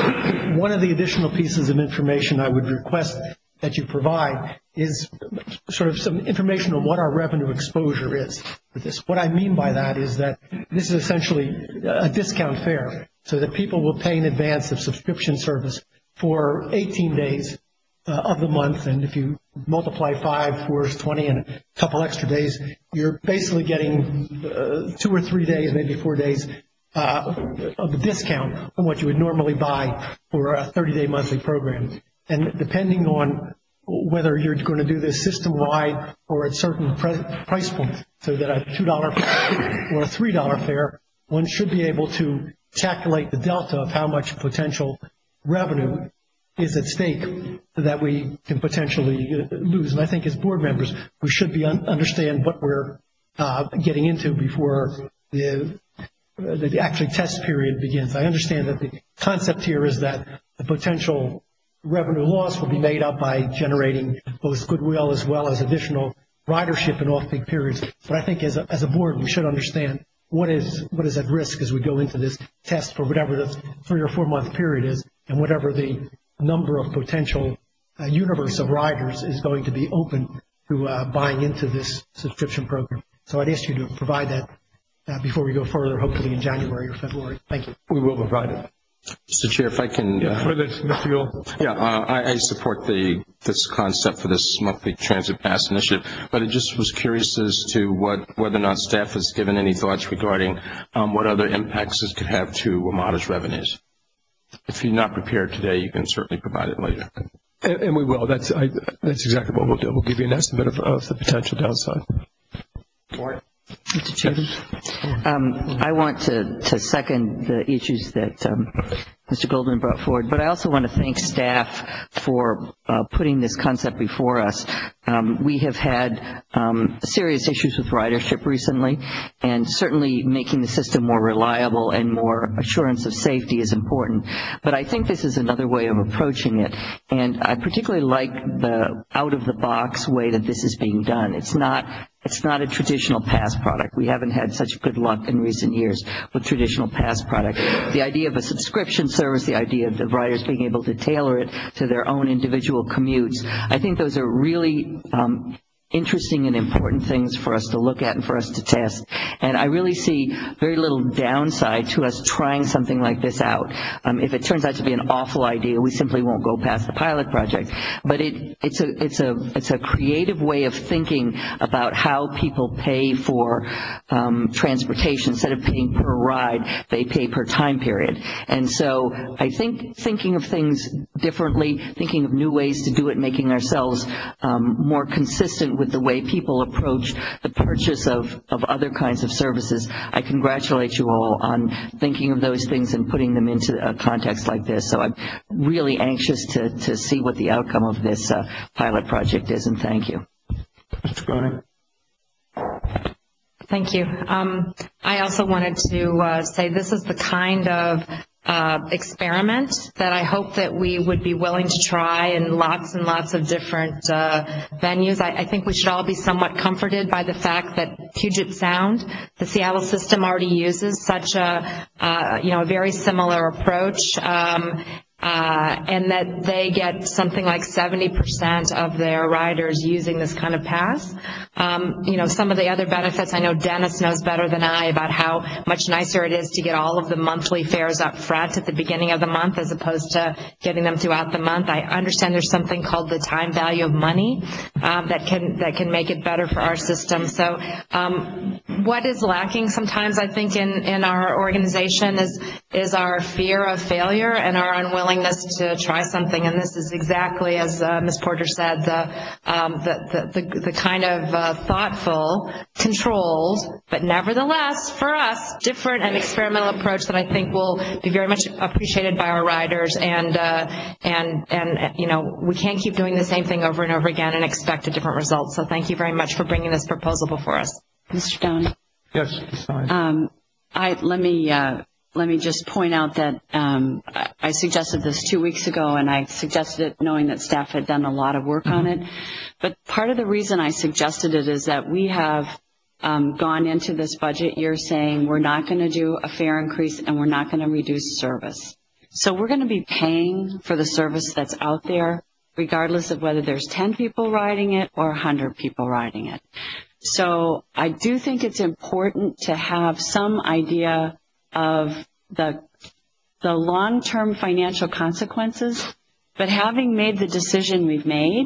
One of the additional pieces of information I would request that you provide is sort of some information on what our revenue exposure is with this. What I mean by that is that this is essentially a discount fare, so that people will pay in advance of subscription service for eighteen days uh, of the month, and if you multiply five, four is twenty, and a couple extra days, you're basically getting uh, two or three days, maybe four days uh, of a discount on what you would normally buy for a thirty-day monthly program. And depending on whether you're going to do this system-wide or at certain price points, so that a two dollar fare or a three dollar fare, one should be able to calculate the delta of how much potential revenue is at stake that we can potentially lose. And I think as board members, we should be un- understand what we're uh, getting into before the, uh, the actually test period begins. I understand that the concept here is that the potential revenue loss will be made up by generating both goodwill as well as additional ridership in off-peak periods. But I think as a, as a board, we should understand what is what is at risk as we go into this test for whatever the three or four month period is, and whatever the number of potential uh, universe of riders is going to be open to uh, buying into this subscription program. So I'd ask you to provide that uh, before we go further, hopefully in January or February. Thank you. We will provide it. Mister Chair, if I can. Yeah, for this, Mister Yule. Yeah, uh, I, I support the this concept for this monthly transit pass initiative, but I just was curious as to what whether or not staff has given any thoughts regarding um, what other impacts this could have to WMATA's revenues. If you're not prepared today, you can certainly provide it later. And, and we will. That's I, that's exactly what we'll do. We'll give you an estimate of, of the potential downside. Mister Chairman, um, I want to, to second the issues that um, Mister Goldman brought forward, but I also want to thank staff for uh, putting this concept before us. Um, we have had um, serious issues with ridership recently, and certainly making the system more reliable and more assurance of safety is important. But I think this is another way of approaching it, and I particularly like the out-of-the-box way that this is being done. It's not It's not a traditional pass product. We haven't had such good luck in recent years with traditional pass product. The idea of a subscription service, the idea of the riders being able to tailor it to their own individual commutes. I think those are really um, interesting and important things for us to look at and for us to test. And I really see very little downside to us trying something like this out. Um, if it turns out to be an awful idea, we simply won't go past the pilot project. But it, it's a it's a it's a creative way of thinking about how people pay for um, transportation. Instead of paying per ride, they pay per time period. And so I think thinking of things differently, thinking of new ways to do it, making ourselves um, more consistent with the way people approach the purchase of, of other kinds of services. I congratulate you all on thinking of those things and putting them into a context like this. So I'm really anxious to, to see what the outcome of this uh, pilot project is, and thank you. Mister Gunning. Thank you. Um, I also wanted to uh, say this is the kind of Uh, experiment that I hope that we would be willing to try in lots and lots of different uh, venues. I, I think we should all be somewhat comforted by the fact that Puget Sound, the Seattle system, already uses such a, uh, you know, a very similar approach. Um, Uh, and that they get something like seventy percent of their riders using this kind of pass. Um, you know, some of the other benefits, I know Dennis knows better than I about how much nicer it is to get all of the monthly fares up front at the beginning of the month as opposed to getting them throughout the month. I understand there's something called the time value of money um, that can that can make it better for our system. So um, what is lacking sometimes, I think, in, in our organization is, is our fear of failure and our unwillingness to try something, and this is exactly, as uh, Miz Porter said, the, um, the, the, the, the kind of uh, thoughtful, controlled, but nevertheless, for us, different and experimental approach that I think will be very much appreciated by our riders, and, uh, and, and you know, we can't keep doing the same thing over and over again and expect a different result. So thank you very much for bringing this proposal before us. Mister Downey? Yes, fine. Um, I, let me... Uh, Let me just point out that um, I suggested this two weeks ago, and I suggested it knowing that staff had done a lot of work on it. But part of the reason I suggested it is that we have um, gone into this budget year saying we're not going to do a fare increase and we're not going to reduce service. So we're going to be paying for the service that's out there, regardless of whether there's ten people riding it or one hundred people riding it. So I do think it's important to have some idea of the the long-term financial consequences, but having made the decision we've made,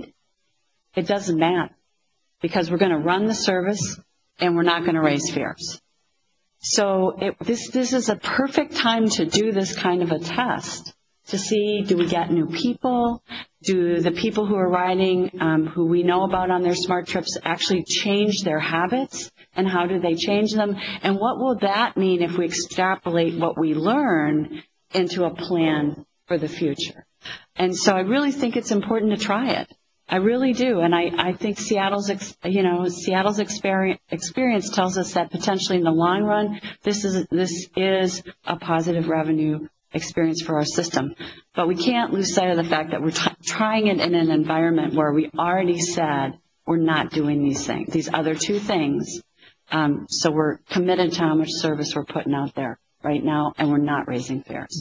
it doesn't matter because we're going to run the service and we're not going to raise fares. So it, this this is a perfect time to do this kind of a test to see, do we get new people? Do the people who are riding, um, who we know about on their smart trips, actually change their habits? And how do they change them? And what will that mean if we extrapolate what we learn into a plan for the future? And so I really think it's important to try it. I really do. And I, I think Seattle's, you know, Seattle's experience, experience tells us that potentially in the long run, this is, this is a positive revenue experience for our system. But we can't lose sight of the fact that we're t- trying it in an environment where we already said we're not doing these things, these other two things. Um, so we're committed to how much service we're putting out there right now, and we're not raising fares.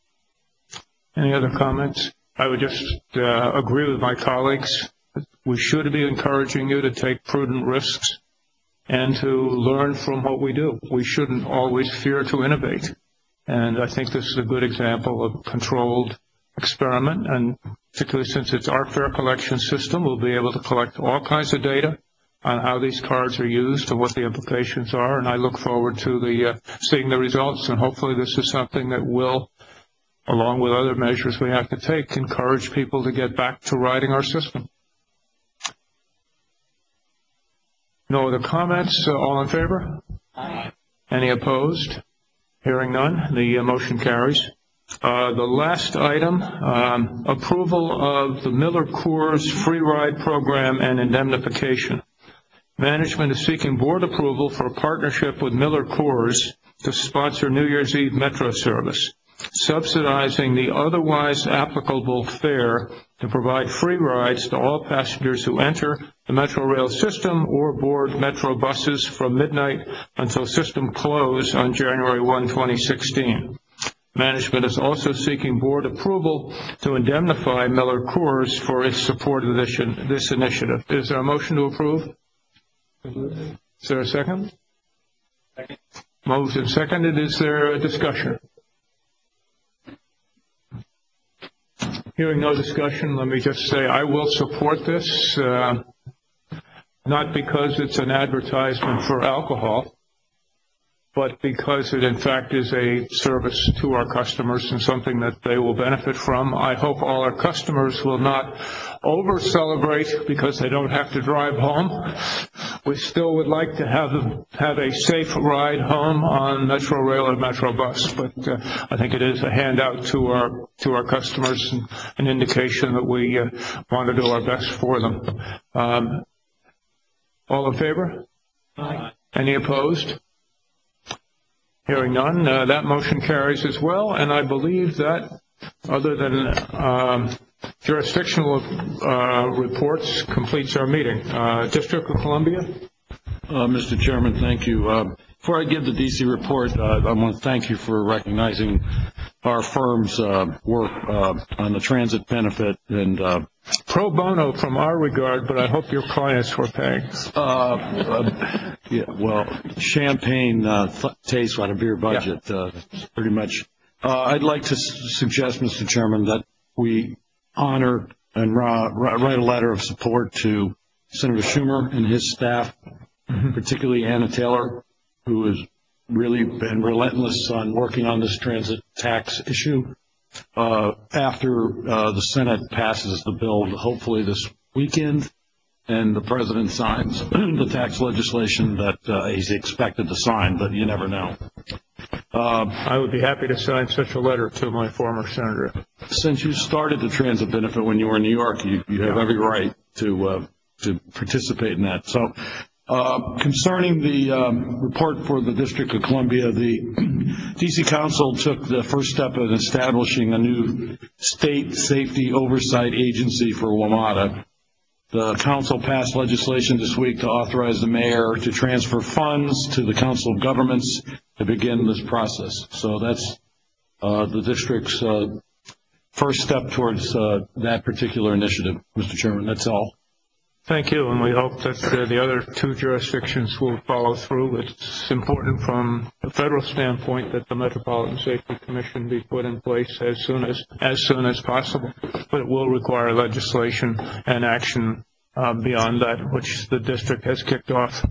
Any other comments? I would just uh, agree with my colleagues. We should be encouraging you to take prudent risks and to learn from what we do. We shouldn't always fear to innovate. And I think this is a good example of controlled experiment, and particularly since it's our fare collection system, we'll be able to collect all kinds of data on how these cards are used and what the implications are, and I look forward to the uh, seeing the results, and hopefully this is something that will, along with other measures we have to take, encourage people to get back to riding our system. No other comments? Uh, all in favor? Aye. Any opposed? Hearing none, the uh, motion carries. Uh, the last item, um, approval of the Miller Coors free ride program and indemnification. Management is seeking board approval for a partnership with Miller Coors to sponsor New Year's Eve Metro service, subsidizing the otherwise applicable fare to provide free rides to all passengers who enter the Metro Rail system or board Metro buses from midnight until system close on January first, twenty sixteen. Management is also seeking board approval to indemnify Miller Coors for its support of this, this initiative. Is there a motion to approve? Is there a second? Second. Moved and seconded. Is there a discussion? Hearing no discussion, let me just say I will support this, uh, not because it's an advertisement for alcohol, but because it in fact is a service to our customers and something that they will benefit from. I hope all our customers will not over-celebrate because they don't have to drive home. We still would like to have them have a safe ride home on Metro Rail or Metro Bus, but uh, I think it is a handout to our to our customers, and an indication that we uh, want to do our best for them. Um, all in favor? Aye. Any opposed? Hearing none, uh, that motion carries as well, and I believe that other than um, jurisdictional uh, reports completes our meeting. Uh, District of Columbia? Uh, Mister Chairman, thank you. Uh, before I give the D C report, uh, I want to thank you for recognizing our firm's uh, work uh, on the transit benefit. And uh, pro bono from our regard, but I hope your clients were paying. Uh, uh, yeah, well, champagne uh, th- tastes like a beer budget, yeah. uh, pretty much. Uh, I'd like to s- suggest, Mister Chairman, that we honor and ra- ra- write a letter of support to Senator Schumer and his staff, mm-hmm. particularly Anna Taylor, who has really been relentless on working on this transit tax issue. Uh, after uh, the Senate passes the bill, hopefully this weekend, and the President signs the tax legislation that uh, he's expected to sign, but you never know. Uh, I would be happy to sign such a letter to my former senator. Since you started the transit benefit when you were in New York, you, you have every right to uh, to participate in that. So, uh, concerning the um, report for the District of Columbia, the D C Council took the first step in establishing a new state safety oversight agency for WMATA. The council passed legislation this week to authorize the mayor to transfer funds to the Council of Governments to begin this process. So that's uh, the district's uh, first step towards uh, that particular initiative, Mister Chairman. That's all. Thank you, and we hope that uh, the other two jurisdictions will follow through. It's important from the federal standpoint that the Metropolitan Safety Commission be put in place as soon as as soon as possible, but it will require legislation and action uh, beyond that, which the district has kicked off.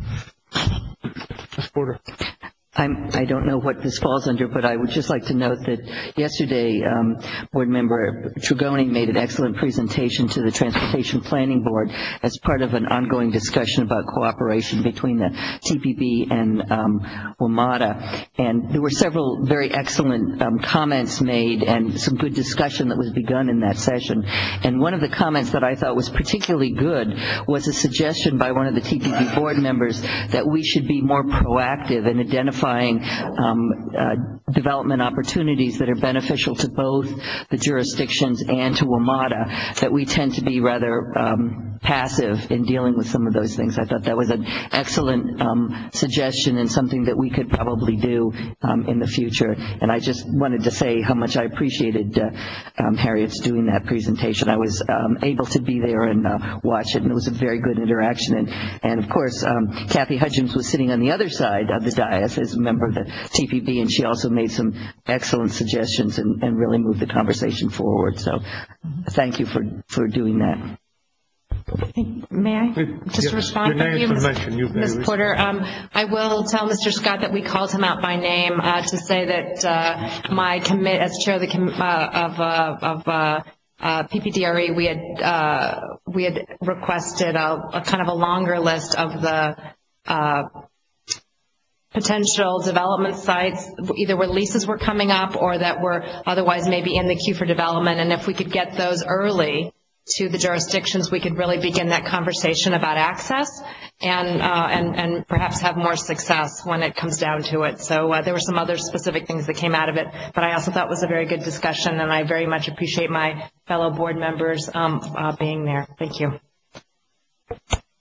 Miz Porter. I'm, I don't know what this falls under, but I would just like to note that yesterday, um, Board Member Trigoni made an excellent presentation to the Transportation Planning Board as part of an ongoing discussion about cooperation between the T P B and um, WMATA. And there were several very excellent um, comments made and some good discussion that was begun in that session. And one of the comments that I thought was particularly good was a suggestion by one of the T P B board members that we should be more proactive in identifying Um, uh, development opportunities that are beneficial to both the jurisdictions and to WMATA, that we tend to be rather um, passive in dealing with some of those things. I thought that was an excellent um, suggestion and something that we could probably do um, in the future. And I just wanted to say how much I appreciated uh, um, Harriet's doing that presentation. I was um, able to be there and uh, watch it, and it was a very good interaction. And, and of course, um, Kathy Hudgens was sitting on the other side of the dais as a member of the T P B, and she also made some excellent suggestions and, and really moved the conversation forward. So thank you for, for doing that. May I just yes, respond? Your Thank you, Miz Miz Porter. Um, I will tell Mister Scott that we called him out by name uh, to say that uh, my commit as chair of the com- uh, of uh, of uh, uh, P P D R E, we had uh, we had requested a, a kind of a longer list of the uh, potential development sites, either where leases were coming up or that were otherwise maybe in the queue for development. And if we could get those early to the jurisdictions, we could really begin that conversation about access and uh, and, and perhaps have more success when it comes down to it. So uh, there were some other specific things that came out of it, but I also thought it was a very good discussion, and I very much appreciate my fellow board members um, uh, being there. Thank you.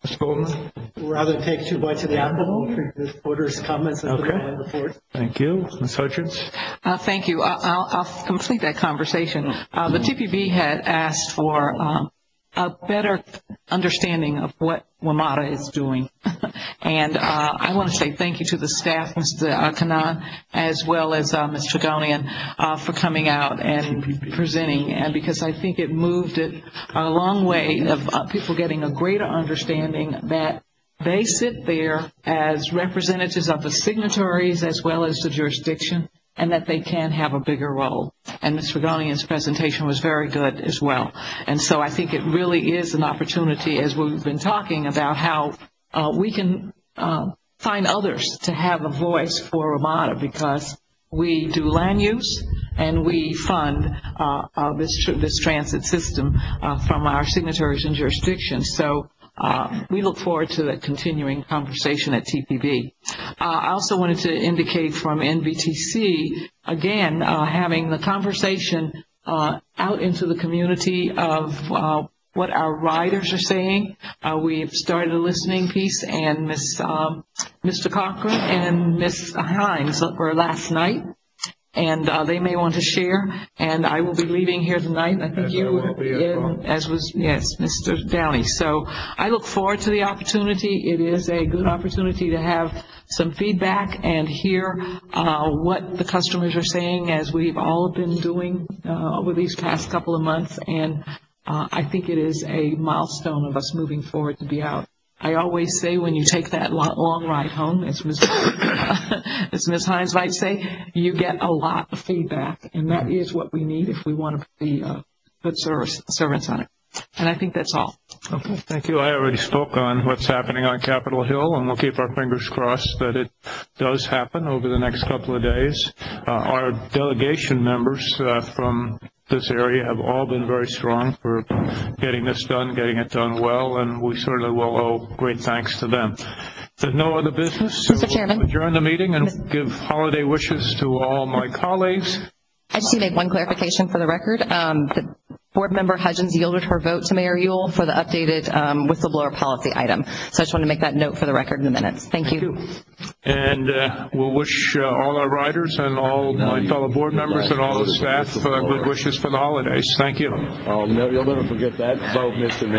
Miz Goldman? Rather than take two bites of the apple, we'll treat the voters' comments as Okay. the report. Thank you. Miz Hutchins? Uh, Thank you. I- I'll I'll complete that conversation. Uh, The T P B had asked for um, a better understanding of what WMATA is doing. And uh, I want to say thank you to the staff, Mister Kanan, as well as uh, Miz Trigonian, uh, for coming out and presenting, and because I think it moved it a long way of uh, people getting a greater understanding that they sit there as representatives of the signatories as well as the jurisdiction, and that they can have a bigger role. And Miz Trigonian's presentation was very good as well. And so I think it really is an opportunity, as we've been talking about, how uh, we can uh, find others to have a voice for WMATA, because we do land use and we fund uh, uh, this, tr- this transit system uh, from our signatories and jurisdictions. So Uh, we look forward to the continuing conversation at T P B. Uh, I also wanted to indicate from N V T C, again, uh, having the conversation uh, out into the community of uh, what our riders are saying. Uh, we've started a listening piece, and Miss um, Mister Cochran and Miss Hines were last night. And uh, they may want to share, and I will be leaving here tonight. I think As you, I will be as well. as was, yes, Mister Downey. So I look forward to the opportunity. It is a good opportunity to have some feedback and hear uh, what the customers are saying, as we've all been doing uh, over these past couple of months. And uh, I think it is a milestone of us moving forward to be out. I always say, when you take that long, long ride home, as Miz as Miz Hines might say, you get a lot of feedback, and that is what we need if we want to be uh, good service, servants on it. And I think that's all. Okay, thank you. I already spoke on what's happening on Capitol Hill, and we'll keep our fingers crossed that it does happen over the next couple of days. Uh, our delegation members uh, from this area have all been very strong for getting this done, getting it done well, and we certainly will owe great thanks to them. If there's no other business, Mister so Chairman. we'll adjourn the meeting and give holiday wishes to all my colleagues. I just need to make one clarification for the record. Um, the board member Hudgens yielded her vote to Mayor Ewell for the updated um, whistleblower policy item. So I just want to make that note for the record in the minutes. Thank, Thank you. you. And uh, we'll wish uh, all our riders and all my fellow board members and all the staff uh, good wishes for the holidays. Thank you. Oh, no, you'll never forget that vote, Mister Mayor.